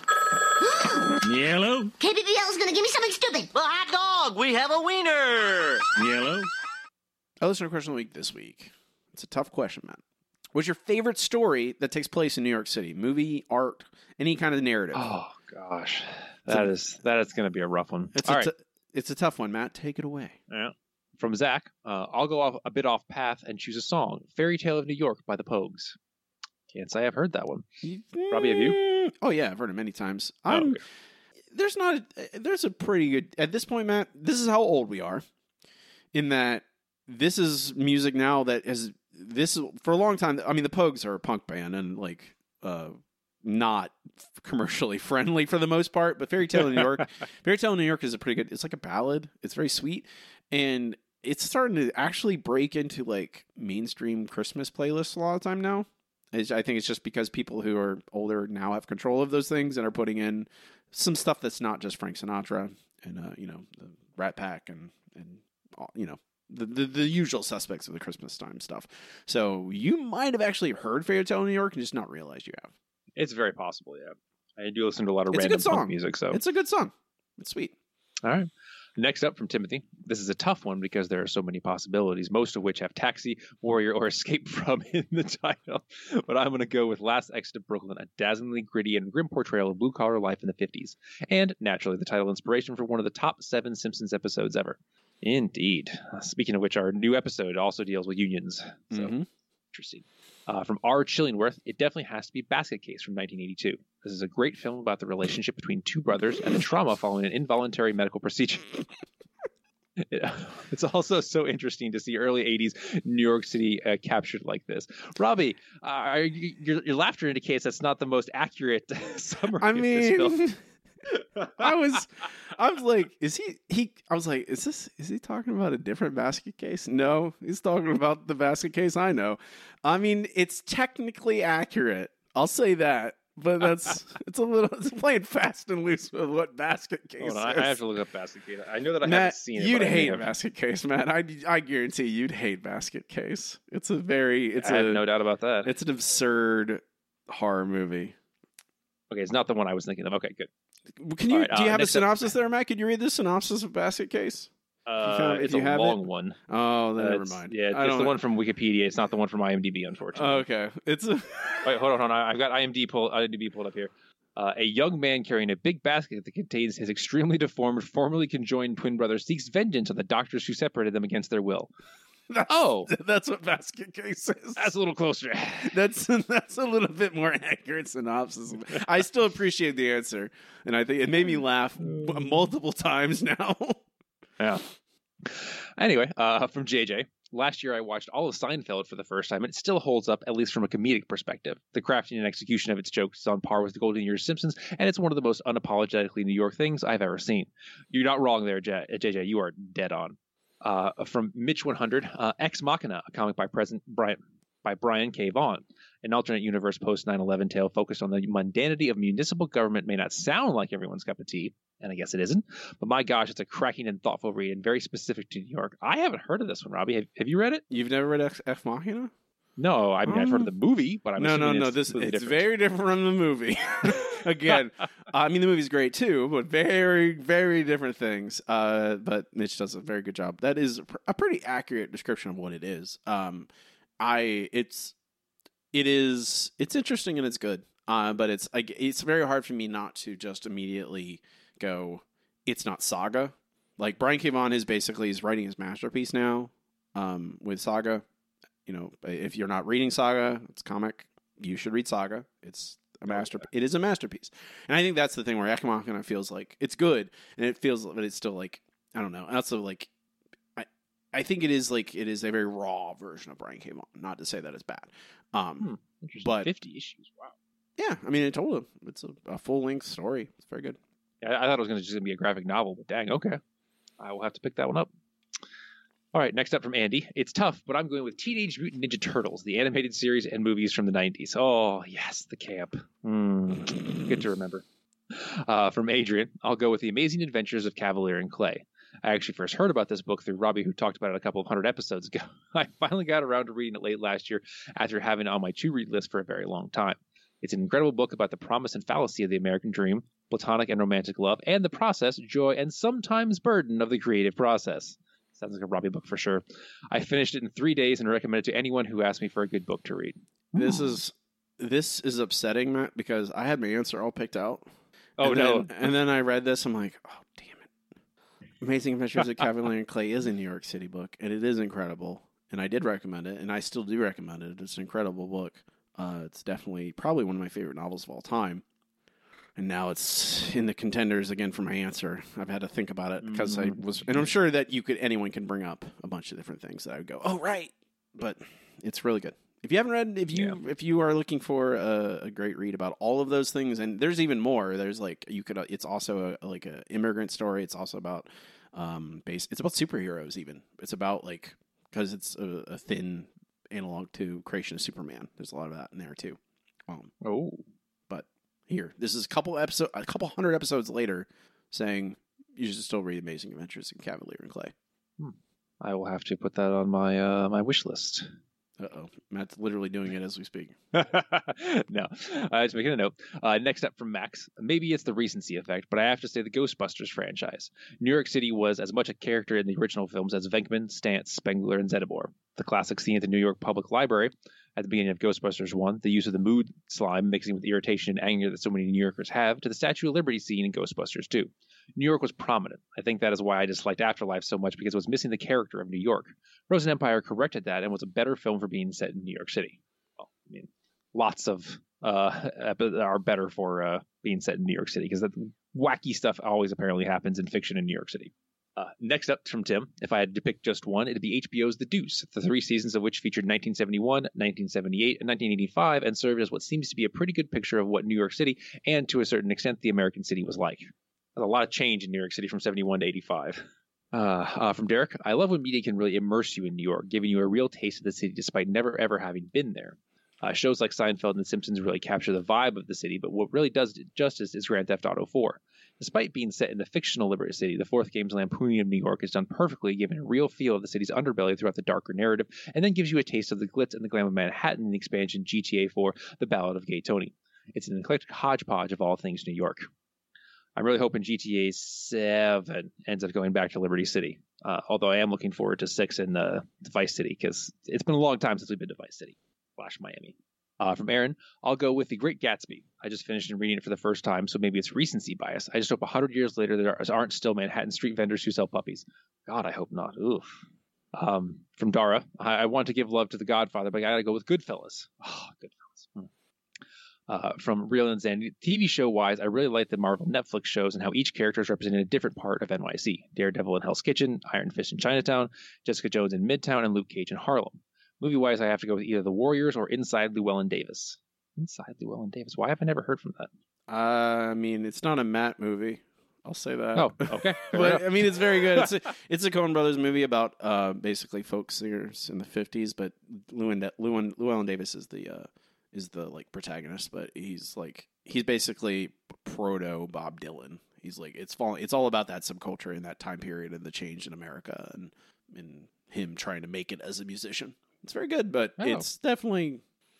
Yellow? K B B L is gonna give me something stupid. The hot dog! We have a wiener! Yellow? Our listener question of the week this week. It's a tough question, Matt. What's your favorite story that takes place in New York City? Movie, art, any kind of narrative? Oh, gosh. That is that is going to be a rough one. It's All a right. t- it's a tough one, Matt. Take it away. Yeah. From Zach, uh, I'll go off a bit off path and choose a song. Fairy Tale of New York by the Pogues. Can't say I've heard that one. Probably have you? Oh, yeah. I've heard it many times. Oh, I'm, okay. There's not a, there's a pretty good, at this point, Matt, this is how old we are, in that this is music now that has, this for a long time, I mean, the Pogues are a punk band and like, uh, not commercially friendly for the most part, but Fairy Tale in New York, Fairy Tale in New York is a pretty good, it's like a ballad. It's very sweet. And it's starting to actually break into like mainstream Christmas playlists a lot of the time now. It's, I think it's just because people who are older now have control of those things and are putting in some stuff that's not just Frank Sinatra and, uh, you know, the Rat Pack and, and all, you know, the, the the usual suspects of the Christmas time stuff. So you might have actually heard Fairy Tale in New York and just not realized you have. It's very possible, yeah. I do listen to a lot of It's a random good song. punk music, so It's a good song. It's sweet. All right. Next up from Timothy. This is a tough one because there are so many possibilities, most of which have Taxi, Warrior, or Escape From in the title. But I'm going to go with Last Exit to Brooklyn, a dazzlingly gritty and grim portrayal of blue-collar life in the fifties. And, naturally, the title inspiration for one of the top seven Simpsons episodes ever. Indeed. Uh, speaking of which, our new episode also deals with unions. So, mm-hmm. Interesting. Uh, from R. Chillingworth, it definitely has to be Basket Case from nineteen eighty-two. This is a great film about the relationship between two brothers and the trauma following an involuntary medical procedure. it, it's also so interesting to see early eighties New York City uh, captured like this. Robbie, uh, your, your laughter indicates that's not the most accurate summary I mean... of this film. I was, I was like, is he, he, I was like, is this, is he talking about a different Basket Case? No, he's talking about the Basket Case I know. I mean, it's technically accurate. I'll say that, but that's, it's a little, it's playing fast and loose with what Basket Case Hold on, is. I have to look up Basket Case. I know that I Matt, haven't seen it. You'd but hate I have... Basket Case, Matt. I, I guarantee you'd hate Basket Case. It's a very, it's I a, have no doubt about that. It's an absurd horror movie. Okay, it's not the one I was thinking of. Okay, good. Can you? Right, do you uh, have a next up- synopsis there, Matt? Could you read the synopsis of Basket Case? Uh, found- if it's you a have it? long one. Oh, then Uh, never it's- mind. Yeah, I it's don't- the one from Wikipedia. It's not the one from IMDb, unfortunately. Oh, okay, it's a... Wait, hold on, hold on. I- I've got IMDb pulled, IMDb pulled up here. Uh, a young man carrying a big basket that contains his extremely deformed, formerly conjoined twin brother seeks vengeance on the doctors who separated them against their will. That's, oh, that's what Basket Case is. That's a little closer. That's that's a little bit more accurate synopsis. I still appreciate the answer, and I think it made me laugh m- multiple times now. Yeah. Anyway, uh, from J J. Last year I watched all of Seinfeld for the first time, and it still holds up, at least from a comedic perspective. The crafting and execution of its jokes is on par with the Golden Years Simpsons, and it's one of the most unapologetically New York things I've ever seen. You're not wrong there, J J. You are dead on. Uh, from Mitch one hundred, uh, Ex Machina, a comic by President Brian, by Brian K. Vaughan. An alternate universe post nine eleven tale focused on the mundanity of municipal government may not sound like everyone's cup of tea, and I guess it isn't, but my gosh, it's a cracking and thoughtful read and very specific to New York. I haven't heard of this one, Robbie. Have, have you read it? You've never read Ex, Ex Machina? No, I mean, um, I've heard of the movie, but I'm no, no, no. it's This it's different. very different from the movie. Again, I mean, the movie's great too, but very, very different things. Uh, but Mitch does a very good job. That is a pretty accurate description of what it is. Um, I, it's, it is, it's interesting and it's good. Uh, but it's like it's very hard for me not to just immediately go, it's not Saga. Like Brian K. Vaughan is basically is writing his masterpiece now. Um, with Saga. You know, if you're not reading Saga, it's comic, you should read Saga. It's a master. It is a masterpiece. And I think that's the thing where Ex Machina feels like it's good and it feels, but it's still like, I don't know. And also like, I, I think it is like, it is a very raw version of Brian K. Vaughan. Not to say that it's bad. Um, hmm, but fifty issues. Wow. Yeah. I mean, it told him it's a, a full length story. It's very good. Yeah, I thought it was going to just gonna be a graphic novel, but dang, okay. I will have to pick that one up. All right, next up from Andy. It's tough, but I'm going with Teenage Mutant Ninja Turtles, the animated series and movies from the nineties. Oh, yes, the camp. Mm, good to remember. Uh, from Adrian, I'll go with The Amazing Adventures of Cavalier and Clay. I actually first heard about this book through Robbie, who talked about it a couple of hundred episodes ago. I finally got around to reading it late last year after having it on my to-read list for a very long time. It's an incredible book about the promise and fallacy of the American dream, platonic and romantic love, and the process, joy, and sometimes burden of the creative process. Sounds like a Robbie book for sure. I finished it in three days and recommend it to anyone who asks me for a good book to read. This is this is upsetting, Matt, because I had my answer all picked out. Oh, and no. Then, and then I read this. I'm like, oh, damn it. Amazing Adventures of Cavalier and Clay is a New York City book, and it is incredible. And I did recommend it, and I still do recommend it. It's an incredible book. Uh, it's definitely probably one of my favorite novels of all time. And now it's in the contenders again for my answer. I've had to think about it because I was, and I'm sure that you could, anyone can bring up a bunch of different things that I would go, oh, right. But it's really good. If you haven't read, if you, yeah. if you are looking for a, a great read about all of those things, and there's even more, there's like, you could, it's also a, like an immigrant story. It's also about, um, base, it's about superheroes even. It's about like, because it's a, a thin analog to creation of Superman. There's a lot of that in there too. Um, oh, but here, this is a couple episode, a couple hundred episodes later, saying you should still read Amazing Adventures in Cavalier and Clay. Hmm. I will have to put that on my uh, my wish list. Uh-oh. Matt's literally doing it as we speak. No, I was making a note. Uh, next up from Max, maybe it's the recency effect, but I have to say the Ghostbusters franchise. New York City was as much a character in the original films as Venkman, Stantz, Spengler, and Zeddemore. The classic scene at the New York Public Library at the beginning of Ghostbusters one, the use of the mood slime mixing with irritation and anger that so many New Yorkers have, to the Statue of Liberty scene in Ghostbusters two. New York was prominent. I think that is why I disliked Afterlife so much, because it was missing the character of New York. Frozen Empire corrected that and was a better film for being set in New York City. Well, I mean, lots of uh, are better for uh, being set in New York City, because that wacky stuff always apparently happens in fiction in New York City. Uh, next up from Tim, if I had to pick just one, it'd be H B O's The Deuce, the three seasons of which featured nineteen seventy-one, nineteen seventy-eight, and nineteen eighty-five, and served as what seems to be a pretty good picture of what New York City, and to a certain extent, the American city was like. There's a lot of change in New York City from seventy-one to eighty-five. Uh, uh, from Derek, I love when media can really immerse you in New York, giving you a real taste of the city despite never ever having been there. Uh, shows like Seinfeld and The Simpsons really capture the vibe of the city, but what really does it justice is Grand Theft Auto four. Despite being set in the fictional Liberty City, the fourth game's lampooning of New York is done perfectly, giving a real feel of the city's underbelly throughout the darker narrative, and then gives you a taste of the glitz and the glam of Manhattan in the expansion G T A four, The Ballad of Gay Tony. It's an eclectic hodgepodge of all things New York. I'm really hoping G T A seven ends up going back to Liberty City, uh, although I am looking forward to six in uh, Vice City, because it's been a long time since we've been to Vice City slash Miami. Uh, from Aaron, I'll go with The Great Gatsby. I just finished reading it for the first time, so maybe it's recency bias. I just hope one hundred years later there aren't still Manhattan street vendors who sell puppies. God, I hope not. Oof. Um, from Dara, I, I want to give love to The Godfather, but I gotta go with Goodfellas. Oh, Goodfellas. Hmm. Uh, from Real and Zandy, T V show-wise, I really like the Marvel Netflix shows and how each character is represented in a different part of N Y C. Daredevil in Hell's Kitchen, Iron Fist in Chinatown, Jessica Jones in Midtown, and Luke Cage in Harlem. Movie-wise, I have to go with either The Warriors or Inside Llewellyn Davis. Inside Llewellyn Davis. Why have I never heard from that? Uh, I mean, it's not a Matt movie. I'll say that. Oh, okay. But I mean, it's very good. It's a, it's a Coen Brothers movie about uh, basically folk singers in the fifties. But Llewellyn, Llewellyn, Llewellyn Davis is the uh, is the like protagonist. But he's like he's basically proto Bob Dylan. He's like it's falling. It's all about that subculture in that time period and the change in America and and him trying to make it as a musician. It's very good, but oh. it's definitely.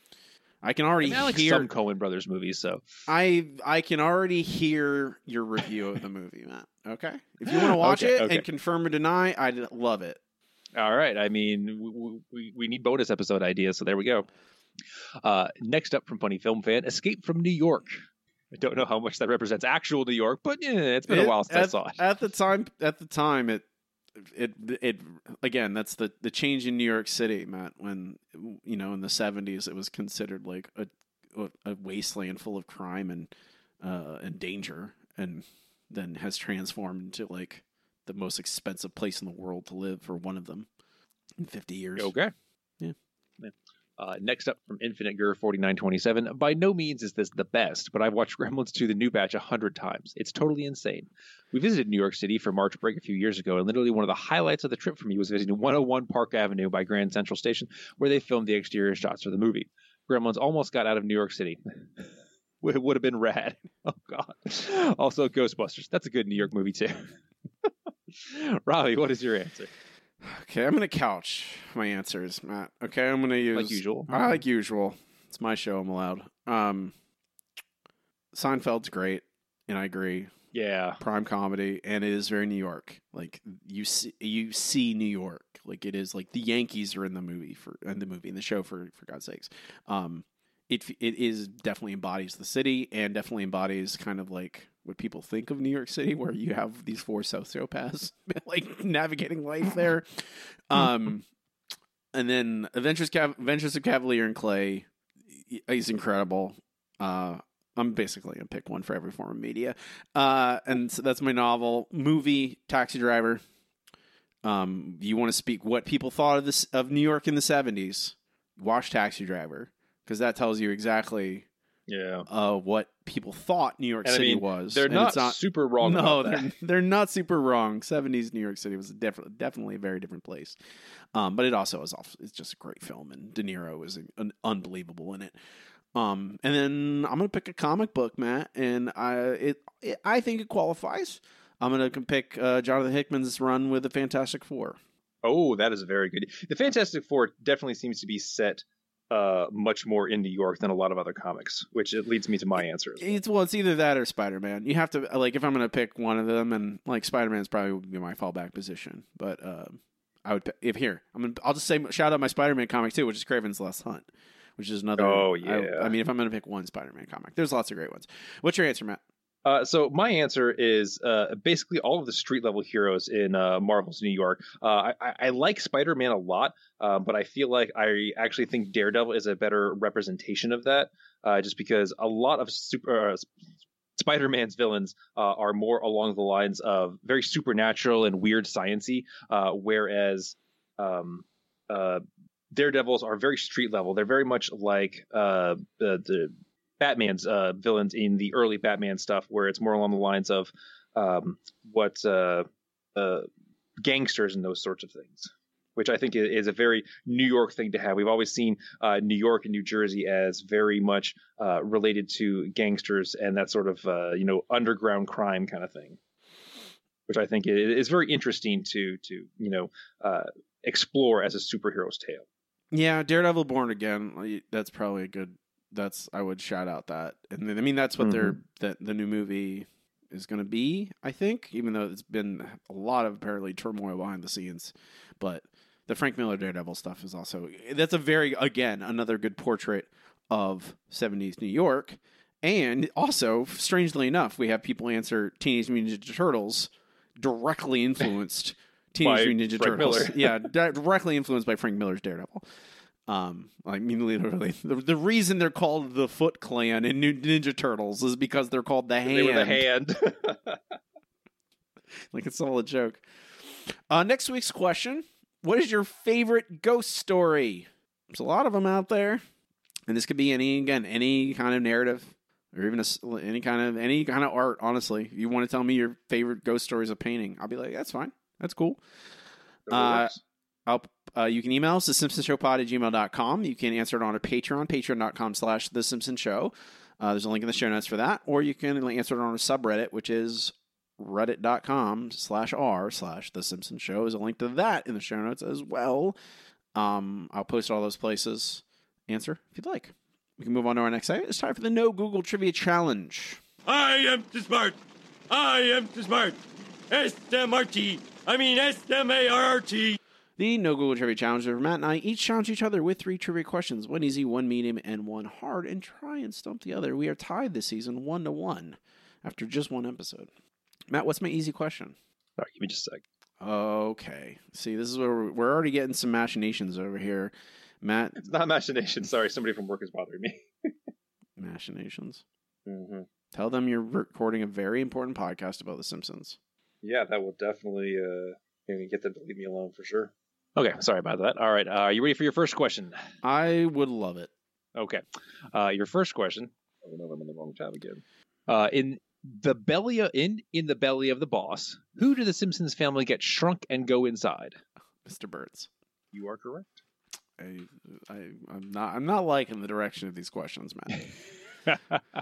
I can already I, mean, I like hear some Coen Brothers movies, so I I can already hear your review of the movie, Matt. Okay, if you want to watch okay, it okay. and confirm or deny, I'd love it. All right. I mean, we we, we need bonus episode ideas, so there we go. Uh, next up from Funny Film Fan, Escape from New York. I don't know how much that represents actual New York, but yeah, it's been it, a while since at, I saw it. At the time, at the time, it. It it again. That's the, the change in New York City, Matt. When you know in the seventies, it was considered like a a wasteland full of crime and uh, and danger, and then has transformed into like the most expensive place in the world to live for one of them in fifty years. Okay, yeah. yeah. Uh, next up from Infinite Gur forty-nine twenty-seven. By no means is this the best, but I've watched Gremlins two: The New Batch a hundred times. It's totally insane. We visited New York City for March break a few years ago, and literally one of the highlights of the trip for me was visiting one oh one Park Avenue by Grand Central Station, where they filmed the exterior shots for the movie. Gremlins almost got out of New York City. It would have been rad. Oh, God. Also, Ghostbusters. That's a good New York movie, too. Robbie, what is your answer? Okay, I'm going to couch my answers, Matt. Okay, I'm going to use... Like usual. I like usual. It's my show. I'm allowed. Um, Seinfeld's great, and I agree. Yeah. Prime comedy, and it is very New York. Like, you see, you see New York. Like, it is like the Yankees are in the movie, for in the movie, in the show, for, for God's sakes. Um, it it is definitely embodies the city, and definitely embodies kind of like what people think of New York City, where you have these four sociopaths like navigating life there. Um, and then Adventures, Cav- Adventures of Cavalier and Clay is incredible. Uh, I'm basically going to pick one for every form of media. Uh, and so that's my novel. Movie, Taxi Driver. Um, you want to speak what people thought of this of New York in the seventies, watch Taxi Driver, because that tells you exactly yeah uh, what people thought New York and City I mean, was. They're and not, it's not super wrong no, about they're, that. They're not super wrong. seventies New York City was a def- definitely a very different place. Um, but it also is off, it's just a great film, and De Niro is an unbelievable in it. Um, and then I'm gonna pick a comic book, Matt, and I it, it I think it qualifies. I'm gonna pick uh, Jonathan Hickman's run with the Fantastic Four. Oh, that is very good. The Fantastic Four definitely seems to be set uh, much more in New York than a lot of other comics, which it leads me to my answer. As well. It's well, it's either that or Spider-Man. You have to like if I'm going to pick one of them, and like Spider-Man's probably would be my fallback position. But uh, I would if here I'm gonna, I'll just say shout out my Spider-Man comic too, which is Kraven's Last Hunt, which is another. Oh yeah. I, I mean, if I'm going to pick one Spider-Man comic, there's lots of great ones. What's your answer, Matt? Uh, so my answer is uh, basically all of the street level heroes in uh, Marvel's New York. Uh, I, I like Spider-Man a lot, uh, but I feel like I actually think Daredevil is a better representation of that, uh, just because a lot of super uh, Spider-Man's villains uh, are more along the lines of very supernatural and weird science-y, uh, whereas um, uh, Daredevils are very street level. They're very much like uh, the, the Batman's uh, villains in the early Batman stuff, where it's more along the lines of um, what uh, uh, gangsters and those sorts of things, which I think is a very New York thing to have. We've always seen uh, New York and New Jersey as very much uh, related to gangsters and that sort of uh, you know underground crime kind of thing, which I think is very interesting to to you know uh, explore as a superhero's tale. Yeah, Daredevil Born Again. That's probably a good. That's I would shout out that, and then, I mean that's what Mm-hmm. they're that the new movie is going to be. I think, even though it's been a lot of apparently turmoil behind the scenes, but the Frank Miller Daredevil stuff is also that's a very again another good portrait of seventies New York, and also strangely enough, we have people answer Teenage Mutant Ninja Turtles directly influenced Teenage By Mutant Ninja Frank Turtles, Miller. yeah, di- directly influenced by Frank Miller's Daredevil. Um, I mean, literally, the, the reason they're called the Foot Clan in New Ninja Turtles is because they're called the Hand. They were the Hand. Like it's all a joke. Uh, next week's question: what is your favorite ghost story? There's a lot of them out there, and this could be any again any kind of narrative or even a, any kind of any kind of art. Honestly, if you want to tell me your favorite ghost stories of painting, I'll be like, that's fine, that's cool. Uh, I'll, uh, you can email us, the simpsons show pod at gmail dot com. You can answer it on our Patreon, patreon dot com slash the Simpsons Show. Uh, there's a link in the show notes for that. Or you can answer it on a subreddit, which is reddit dot com slash r slash the Simpsons Show. There's a link to that in the show notes as well. Um, I'll post all those places. Answer if you'd like. We can move on to our next segment. It's time for the No Google Trivia Challenge. I am too smart. I am too smart. S M R T. I mean S M A R R T. The No Google Trivia Challenge, where Matt and I each challenge each other with three trivia questions, one easy, one medium, and one hard, and try and stump the other. We are tied this season one to one after just one episode. Matt, what's my easy question? All right, give me just a sec. Okay. See, this is where we're, we're already getting some machinations over here. Matt. It's not machination. Sorry, somebody from work is bothering me. Machinations. Mm-hmm. Tell them you're recording a very important podcast about The Simpsons. Yeah, that will definitely uh, maybe get them to leave me alone for sure. Okay, sorry about that. All right, uh, are you ready for your first question? I would love it. Okay, uh, your first question. Oh no, I'm in the wrong tab again. Uh, in the belly of, in in the belly of the boss, who did the Simpsons family get shrunk and go inside? Mister Burns. You are correct. I, I, I'm not. I'm not liking the direction of these questions, Matt.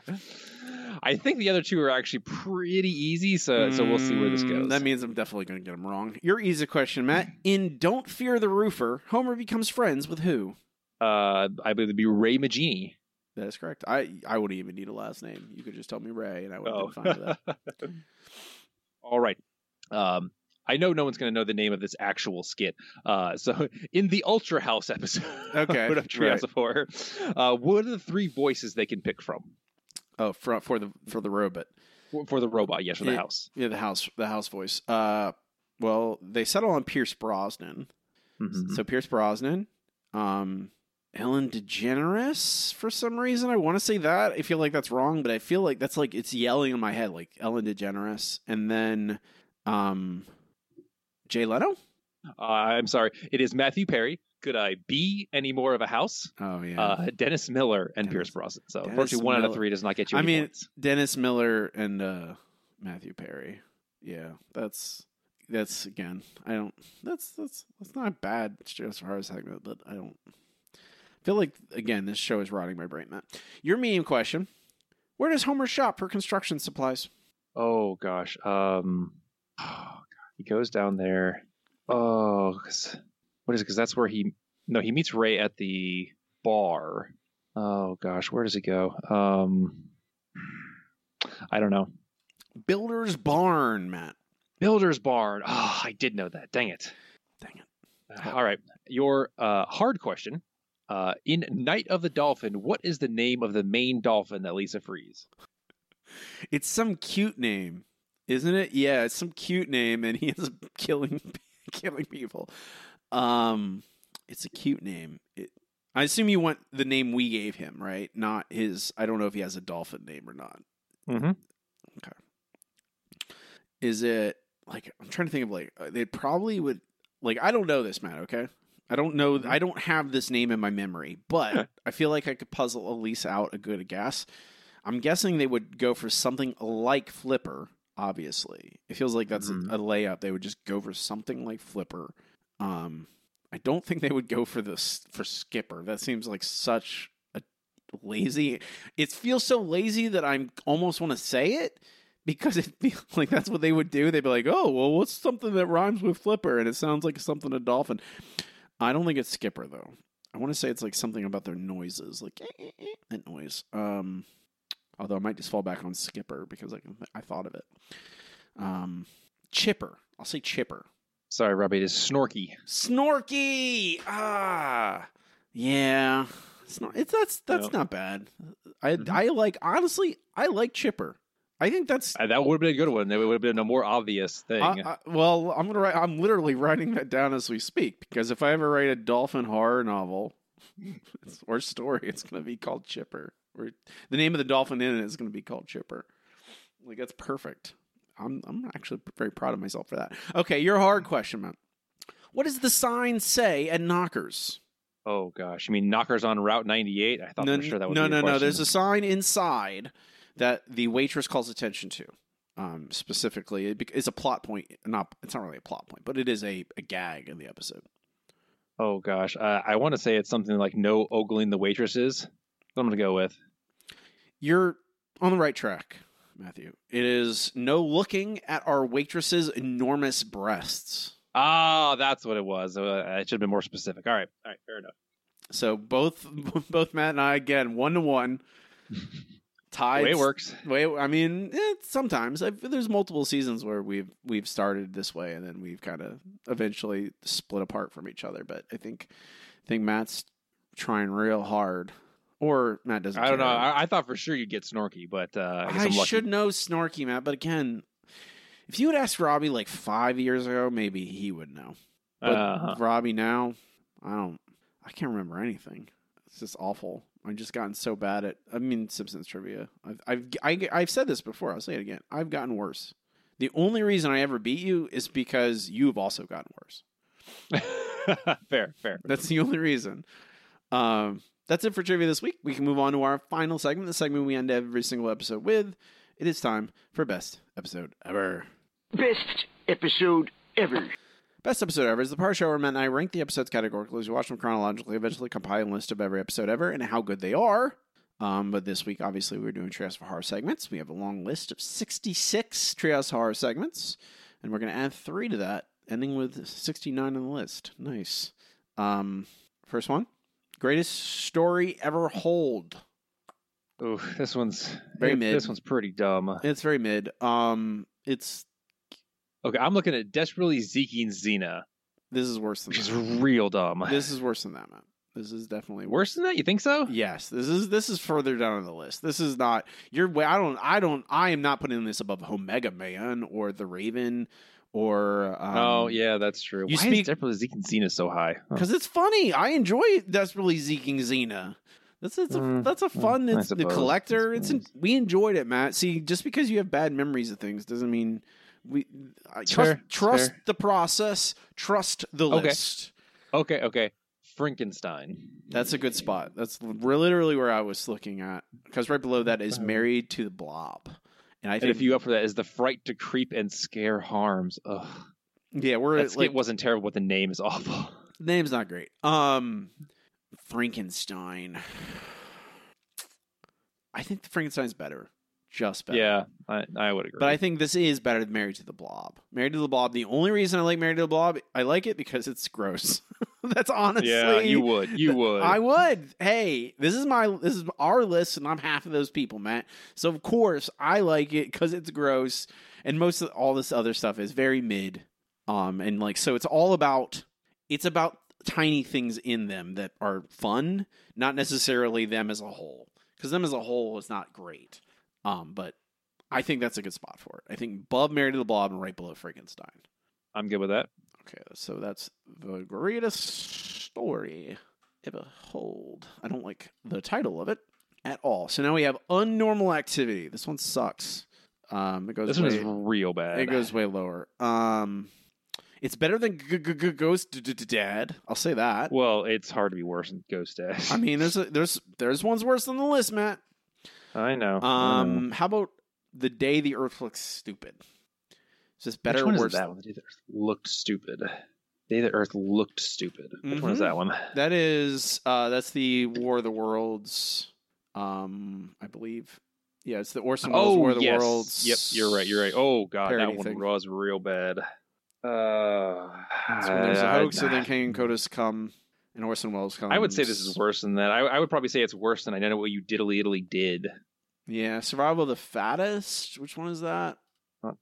I think the other two are actually pretty easy, so mm, so we'll see where this goes. That means I'm definitely going to get them wrong. Your easy question, Matt. In Don't Fear the Roofer, Homer becomes friends with who? Uh, I believe it'd be Ray Magini. That is correct. I, I wouldn't even need a last name. You could just tell me Ray, and I would have oh. been fine with that. All right. Um, I know no one's going to know the name of this actual skit. Uh, so in the Ultra House episode okay, of Treehouse right. of Horror, uh, what are the three voices they can pick from? Oh, for for the for the robot, for, for the robot, yes, for the yeah, house. Yeah, the house, the house voice. Uh, well, they settle on Pierce Brosnan. Mm-hmm. So Pierce Brosnan, um, Ellen DeGeneres. For some reason, I want to say that. I feel like that's wrong, but I feel like that's like it's yelling in my head, like Ellen DeGeneres, and then, um. Jay Leno? Uh, I'm sorry. It is Matthew Perry. Could I be any more of a house? Oh, yeah. Uh, Dennis Miller and Dennis, Pierce Brosnan. So, Dennis unfortunately, one Miller. out of three does not get you any I mean, points. Dennis Miller and uh, Matthew Perry. Yeah, that's, that's again, I don't, that's, that's, that's not bad as far as segment, but I don't I feel like, again, this show is rotting my brain, Matt. Your medium question: where does Homer shop for construction supplies? Oh, gosh. Um... Oh, He goes down there. Oh, 'cause, what is it? Because that's where he. No, he meets Ray at the bar. Oh gosh, where does he go? Um, I don't know. Builder's Barn, Matt. Builder's Barn. Oh, I did know that. Dang it. Dang it. Uh, all right. Your uh, hard question. Uh, in Night of the Dolphin, what is the name of the main dolphin that Lisa frees? It's some cute name, isn't it? Yeah, it's some cute name, and he ends up killing killing people. Um, it's a cute name. It, I assume you want the name we gave him, right? Not his. I don't know if he has a dolphin name or not. Mm-hmm. Okay. Is it like I'm trying to think of like they probably would like I don't know this, Matt. Okay. I don't know. I don't have this name in my memory, but I feel like I could puzzle Elise out a good guess. I'm guessing they would go for something like Flipper, obviously. It feels like that's mm-hmm. a, a layup. They would just go for something like Flipper. Um, I don't think they would go for this for Skipper. That seems like such a lazy... It feels so lazy that I almost want to say it because it feels like that's what they would do. They'd be like, oh, well, what's something that rhymes with Flipper? And it sounds like something a dolphin... I don't think it's Skipper, though. I want to say it's like something about their noises, like eh, eh, eh, that noise. Um, although I might just fall back on Skipper because I, I thought of it. Um, Chipper. I'll say Chipper. Sorry, Robbie. It is Snorky. Snorky! Ah! Yeah. It's not, it's, that's that's no. not bad. I mm-hmm. I like, honestly, I like Chipper. I think that's uh, that would have been a good one. It would have been a more obvious thing. Uh, uh, well, I'm gonna write. I'm literally writing that down as we speak because if I ever write a dolphin horror novel or story, it's gonna be called Chipper. Or the name of the dolphin in it is gonna be called Chipper. Like that's perfect. I'm I'm actually very proud of myself for that. Okay, your hard question, man. What does the sign say at Knockers? Oh gosh, you mean Knockers on Route ninety-eight? I thought no, for sure that would no, be a no, question. no. There's a sign inside that the waitress calls attention to. Um, specifically, it, it's a plot point. Not, it's not really a plot point, but it is a, a gag in the episode. Oh gosh, uh, I want to say it's something like no ogling the waitresses. I'm going to go with. You're on the right track, Matthew. It is no looking at our waitress's enormous breasts. Ah, oh, that's what it was. Uh, I should have been more specific. All right, all right, fair enough. So both both Matt and I again one to one. Tied. The way it works. Way, I mean, eh, sometimes I've, there's multiple seasons where we've we've started this way and then we've kind of eventually split apart from each other. But I think I think Matt's trying real hard, or Matt doesn't. I don't care. know. I, I thought for sure you'd get Snorky, but uh, I, guess I I'm lucky. should know Snorky, Matt. But again, if you had asked Robbie like five years ago, maybe he would know. But uh-huh. Robbie now, I don't. I can't remember anything. It's just awful. I've just gotten so bad at, I mean, Simpsons trivia. I've, I've, I, I've said this before. I'll say it again. I've gotten worse. The only reason I ever beat you is because you've also gotten worse. fair, fair. That's the only reason. Um, that's it for trivia this week. We can move on to our final segment, the segment we end every single episode with. It is time for Best Episode Ever. Best Episode Ever. Best Episode Ever is the part of the show where Matt and I rank the episodes categorically as we watch them chronologically, eventually compile a list of every episode ever and how good they are. Um, but this week, obviously, we're doing Treehouse for Horror segments. We have a long list of sixty-six Treehouse Horror segments, and we're going to add three to that, ending with sixty-nine on the list. Nice. Um, first one, greatest story ever told. Ooh, this one's very it, mid. This one's pretty dumb. It's very mid. Um, it's. Okay, I'm looking at Desperately Zeking Xena. This is worse than which that. is real dumb. This is worse than that, man. This is definitely worse. worse than that. You think so? Yes. This is this is further down on the list. This is not your way. I don't. I don't. I am not putting this above Omega Man or The Raven or. Um, oh yeah, that's true. You Why speak, is Desperately Zeking Xena so high? Because huh. it's funny. I enjoy Desperately Zeking Xena. That's it's a, mm, that's a fun. It's the collector. It's an, we enjoyed it, Matt. See, just because you have bad memories of things doesn't mean. We I trust fair, trust fair. the process. Trust the okay. list. Okay, okay. Frankenstein. That's a good spot. That's literally where I was looking at. Because right below that is Married to the Blob, and I think and if you up for that is The Fright to Creep and Scare Harms. Ugh. Yeah, we're that like, skit wasn't terrible, but the name is awful. The name's not great. Um, Frankenstein. I think the Frankenstein's better. just better. Yeah, I, I would agree. But I think this is better than Married to the Blob. Married to the Blob, the only reason I like Married to the Blob, I like it because it's gross. That's honestly... Yeah, you would. You would. I would. Hey, this is my this is our list, and I'm half of those people, Matt. So, of course, I like it because it's gross, and most of all this other stuff is very mid. Um, and, like, so it's all about... It's about tiny things in them that are fun, not necessarily them as a whole. Because them as a whole is not great. Um, but I think that's a good spot for it. I think above Married to the Blob and right below Frankenstein. I'm good with that. Okay, so that's the greatest story ever told. I don't like the title of it at all. So now we have Unnormal Activity. This one sucks. Um, it goes. This way, one is real bad. It goes way lower. Um, it's better than Ghost Dad. I'll say that. Well, it's hard to be worse than Ghost Dad. I mean, there's a, there's there's ones worse than the list, Matt. I know. Um, how about The Day the Earth Looks Stupid? Is this better Which one or worse? Is that one? The Day the Earth looked stupid. The Day the Earth looked stupid. Which mm-hmm. one is that one? That is uh, that's the War of the Worlds. Um, I believe. Yeah, it's the Orson Welles oh, War of the yes. Worlds. Yep, you're right. You're right. Oh god, that one thing. was real bad. Uh, so there's a hoax, so then Kane and Kodos come, and Orson Welles comes. I would say this is worse than that. I, I would probably say it's worse than I Know What You Diddly Italy Did. Yeah, Survival of the Fattest. Which one is that? Not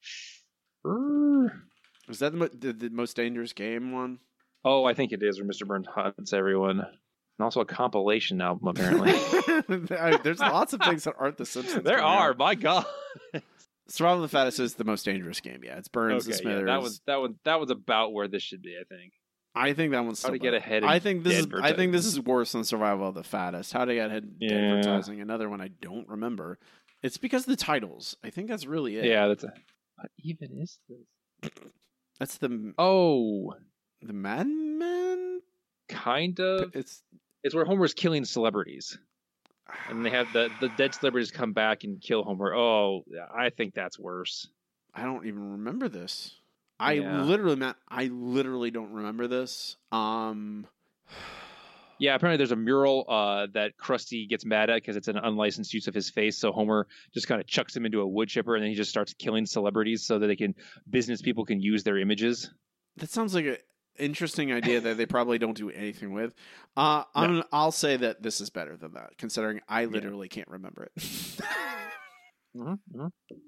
sure. Is that the, mo- the, the most dangerous game one? Oh, I think it is. Where Mister Burns hunts everyone, and also a compilation album apparently. There's lots of things that aren't The Simpsons. There are. Out. My God. Survival of the Fattest is the most dangerous game. Yeah, it's Burns okay, and Smithers. Yeah, that was that one. That was about where this should be. I think. I think that one's how to get ahead. I think this is. I think this is worse than Survival of the Fattest. How to get ahead in yeah. advertising. Another one I don't remember. It's because of the titles. I think that's really it. Yeah, that's. A, what even is this? That's the. Oh, the Mad Men. Kind of. It's. It's where Homer's killing celebrities. And they have the, the dead celebrities come back and kill Homer. Oh, I think that's worse. I don't even remember this. I yeah. literally, Matt, I literally don't remember this. Um, yeah, apparently there's a mural uh, that Krusty gets mad at because it's an unlicensed use of his face. So Homer just kind of chucks him into a wood chipper, and then he just starts killing celebrities so that they can business people can use their images. That sounds like a interesting idea that they probably don't do anything with. Uh, I'm, no. I'll say that this is better than that, considering I literally yeah. can't remember it. mm-hmm, mm-hmm.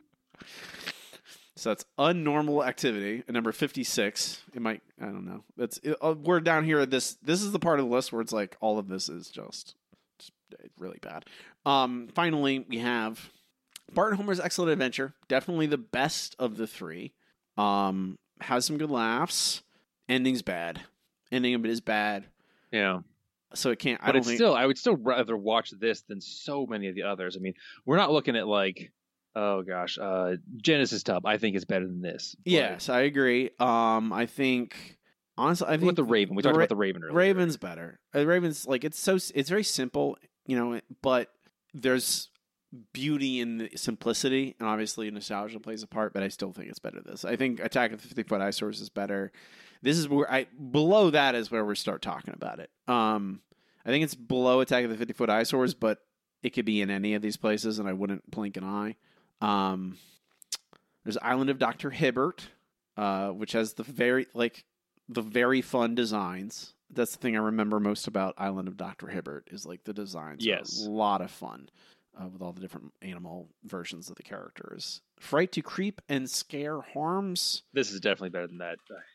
So that's Unnormal Activity at number fifty-six. It might, I don't know. That's it, uh, we're down here at this. This is the part of the list where it's like all of this is just, just really bad. Um, finally, we have Bart and Homer's Excellent Adventure. Definitely the best of the three. Um, has some good laughs. Ending's bad. Ending of it is bad. Yeah. So it can't. But I don't it's think... still. I would still rather watch this than so many of the others. I mean, we're not looking at like, oh gosh, uh, Genesis Tub. I think is better than this. But... Yes, I agree. Um, I think honestly, I think with the Raven. We talked Ra- about the Raven earlier. Raven's better. Uh, Raven's like it's so it's very simple, you know, but there's beauty in the simplicity, and obviously nostalgia plays a part. But I still think it's better than this. I think Attack of the fifty Foot Eyesores is better. This is where I below that is where we start talking about it. Um, I think it's below Attack of the fifty Foot Eyesores, but it could be in any of these places, and I wouldn't blink an eye. Um, there's Island of Doctor Hibbert, uh, which has the very like the very fun designs. That's the thing I remember most about Island of Doctor Hibbert is like the designs. Yes, are a lot of fun uh, with all the different animal versions of the characters. Fright to Creep and Scare Harms. This is definitely better than that.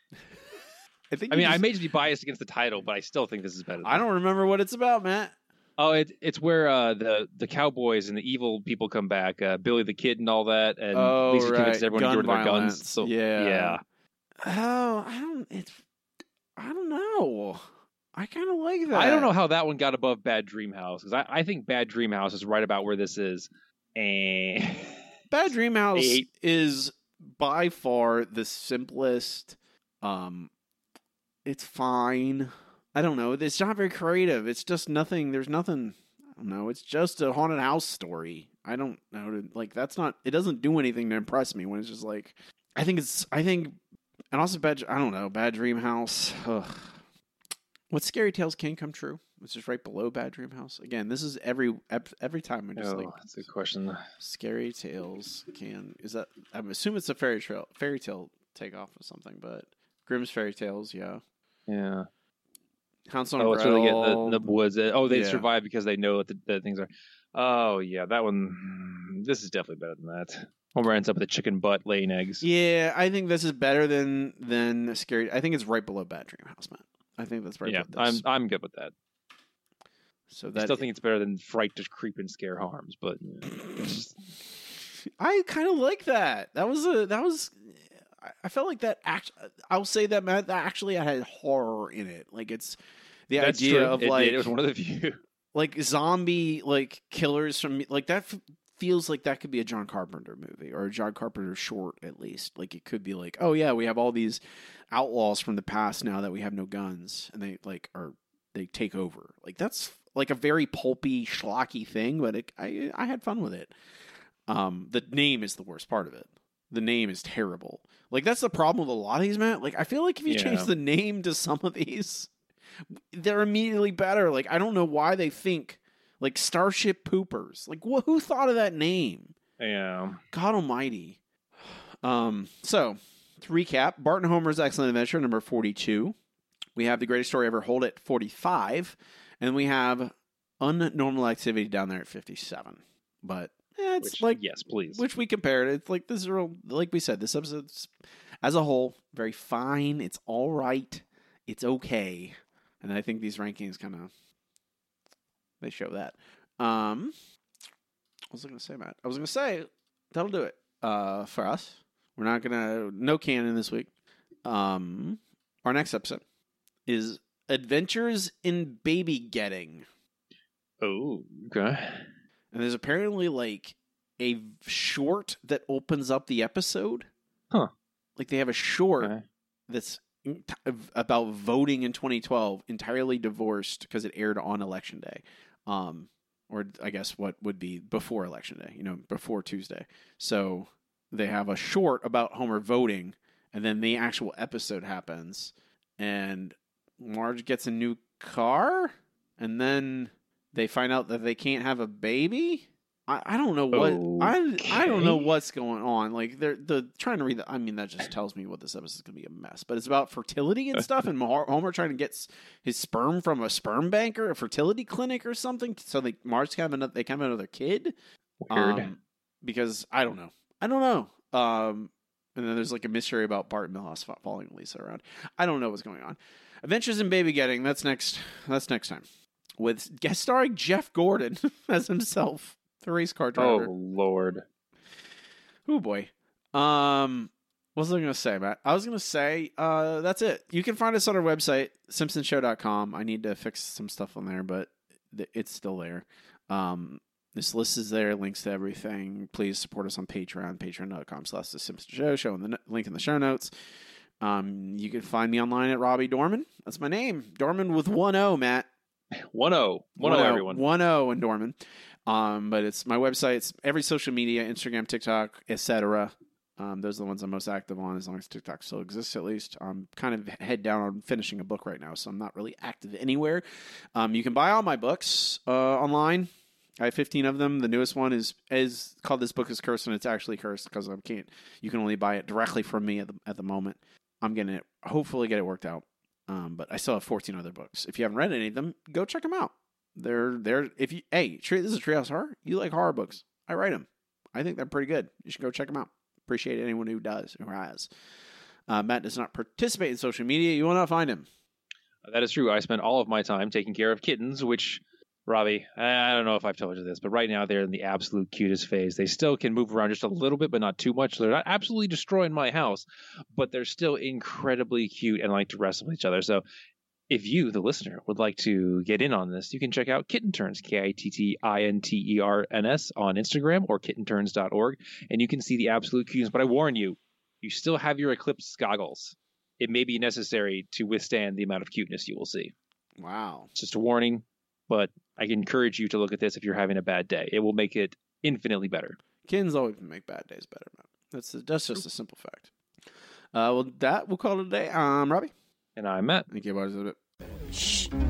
I think. I mean, just... I may just be biased against the title, but I still think this is better. Than I don't that. remember what it's about, Matt. Oh, it, it's where uh, the the cowboys and the evil people come back, uh, Billy the Kid and all that, and oh, Lisa right. convinces everyone Gun to get rid of their violence. guns. So yeah, yeah. Oh, I don't. It's. I don't know. I kind of like that. I don't know how that one got above Bad Dream House because I, I think Bad Dream House is right about where this is. And Bad Dream House is by far the simplest. Um, it's fine. I don't know. It's not very creative. It's just nothing. There's nothing. I don't know. It's just a haunted house story. I don't know. Like that's not. It doesn't do anything to impress me when it's just like. I think it's. I think, and also bad. I don't know. Bad Dream House. Ugh. What Scary Tales can come true? It's just right below Bad Dream House. Again, this is every every time I just Oh, like that's a good question. Scary Tales can is that? I'm assuming it's a fairy trail fairy tale takeoff of something, but Grimm's Fairy Tales, yeah, Yeah. Hansel Oh, and it's really good. Gretel. The, the woods. uh, Oh, they Yeah. survive because they know what the, the things are. Oh, yeah, that one. This is definitely better than that. Homer ends up with a chicken butt laying eggs. Yeah, I think this is better than than Scary. I think it's right below Bad Dream House, man. I think that's right. Yeah, below this. I'm I'm good with that. So I that still think it's better than Fright to Creep and Scare Harms, but yeah, it's just, I kind of like that. That was a that was. I- I felt like that. Act. I'll say that, Matt. That actually had horror in it. Like it's the that's idea true. of It like did. It was one of the few. like zombie like killers from like that. F- feels like that could be a John Carpenter movie or a John Carpenter short at least. Like it could be like, oh yeah, we have all these outlaws from the past now that we have no guns, and they like are they take over. Like that's like a very pulpy, schlocky thing, but it, I I had fun with it. Um, the name is the worst part of it. The name is terrible. Like that's the problem with a lot of these, Matt. Like I feel like if you Yeah. change the name to some of these, they're immediately better. Like I don't know why they think like Starship Poopers. Like wh- who thought of that name? Yeah. God Almighty. Um. So to recap, Bart and Homer's Excellent Adventure number forty-two. We have The Greatest Story Ever Hold at forty-five, and we have Unnormal Activity down there at fifty-seven. But eh, it's Which, like yes, please. which we compared. It's like this is real, like we said, this episode's as a whole very fine. It's all right. It's okay, and I think these rankings kind of they show that. Um, what was I going to say, Matt? I was going to say that'll do it uh, for us. We're not gonna no canon this week. Um, our next episode is Adventures in Baby Getting. Oh, okay. And there's apparently like a short that opens up the episode. Huh. Like they have a short Okay. that's in- about voting in twenty twelve, entirely divorced because it aired on election day. Um, or I guess what would be before election day, you know, before Tuesday. So they have a short about Homer voting, and then the actual episode happens, and Marge gets a new car, and then they find out that they can't have a baby. I, I don't know what I I don't know Okay. what's going on. Like they're the trying to read the. I mean that just tells me what this episode is going to be a mess. But it's about fertility and stuff, and Mar- Homer trying to get s- his sperm from a sperm bank or a fertility clinic or something, so they Marge can have another. They can have another kid. Weird. Um, because I don't know. I don't know. Um, and then there's like a mystery about Bart Milhouse fo- following Lisa around. I don't know what's going on. Adventures in Baby Getting. That's next. That's next time with guest starring Jeff Gordon as himself, the race car driver. Oh Lord. Oh boy. Um, what was I going to say, Matt? I was going to say, uh, that's it. You can find us on our website, simpson show dot com. I need to fix some stuff on there, but th- it's still there. Um, this list is there, links to everything. Please support us on Patreon, patreon dot com slash the Simpson Show. Show in the n- link in the show notes. Um, you can find me online at Robbie Dorman. That's my name. Dorman with one O, Matt. One O. One O, everyone. One O in Dorman. Um, but it's my website. It's every social media, Instagram, TikTok, et cetera. Um, those are the ones I'm most active on, as long as TikTok still exists, at least. I'm kind of head down on finishing a book right now, so I'm not really active anywhere. Um, you can buy all my books uh, online. I have fifteen of them. The newest one is is called This Book is Cursed, and it's actually cursed because I can't. You can only buy it directly from me at the at the moment. I'm gonna it, hopefully get it worked out. Um, but I still have fourteen other books. If you haven't read any of them, go check them out. They're they're if you hey Tree, this is Treehouse Horror. You like horror books? I write them. I think they're pretty good. You should go check them out. Appreciate anyone who does who has. Uh, Matt does not participate in social media. You will not find him. That is true. I spend all of my time taking care of kittens, which, Robbie, I don't know if I've told you this, but right now they're in the absolute cutest phase. They still can move around just a little bit, but not too much. They're not absolutely destroying my house, but they're still incredibly cute and like to wrestle with each other. So if you, the listener, would like to get in on this, you can check out Kitten Turns, K I T T I N T E R N S on Instagram or kitten turns dot org, and you can see the absolute cuteness. But I warn you, you still have your Eclipse goggles. It may be necessary to withstand the amount of cuteness you will see. Wow. It's just a warning, but I can encourage you to look at this if you're having a bad day. It will make it infinitely better. Kittens always make bad days better, Matt. That's that's just a simple fact. Uh, well, that we'll call it a day. I'm Robbie. And I'm Matt. Thank you, everybody. Shh.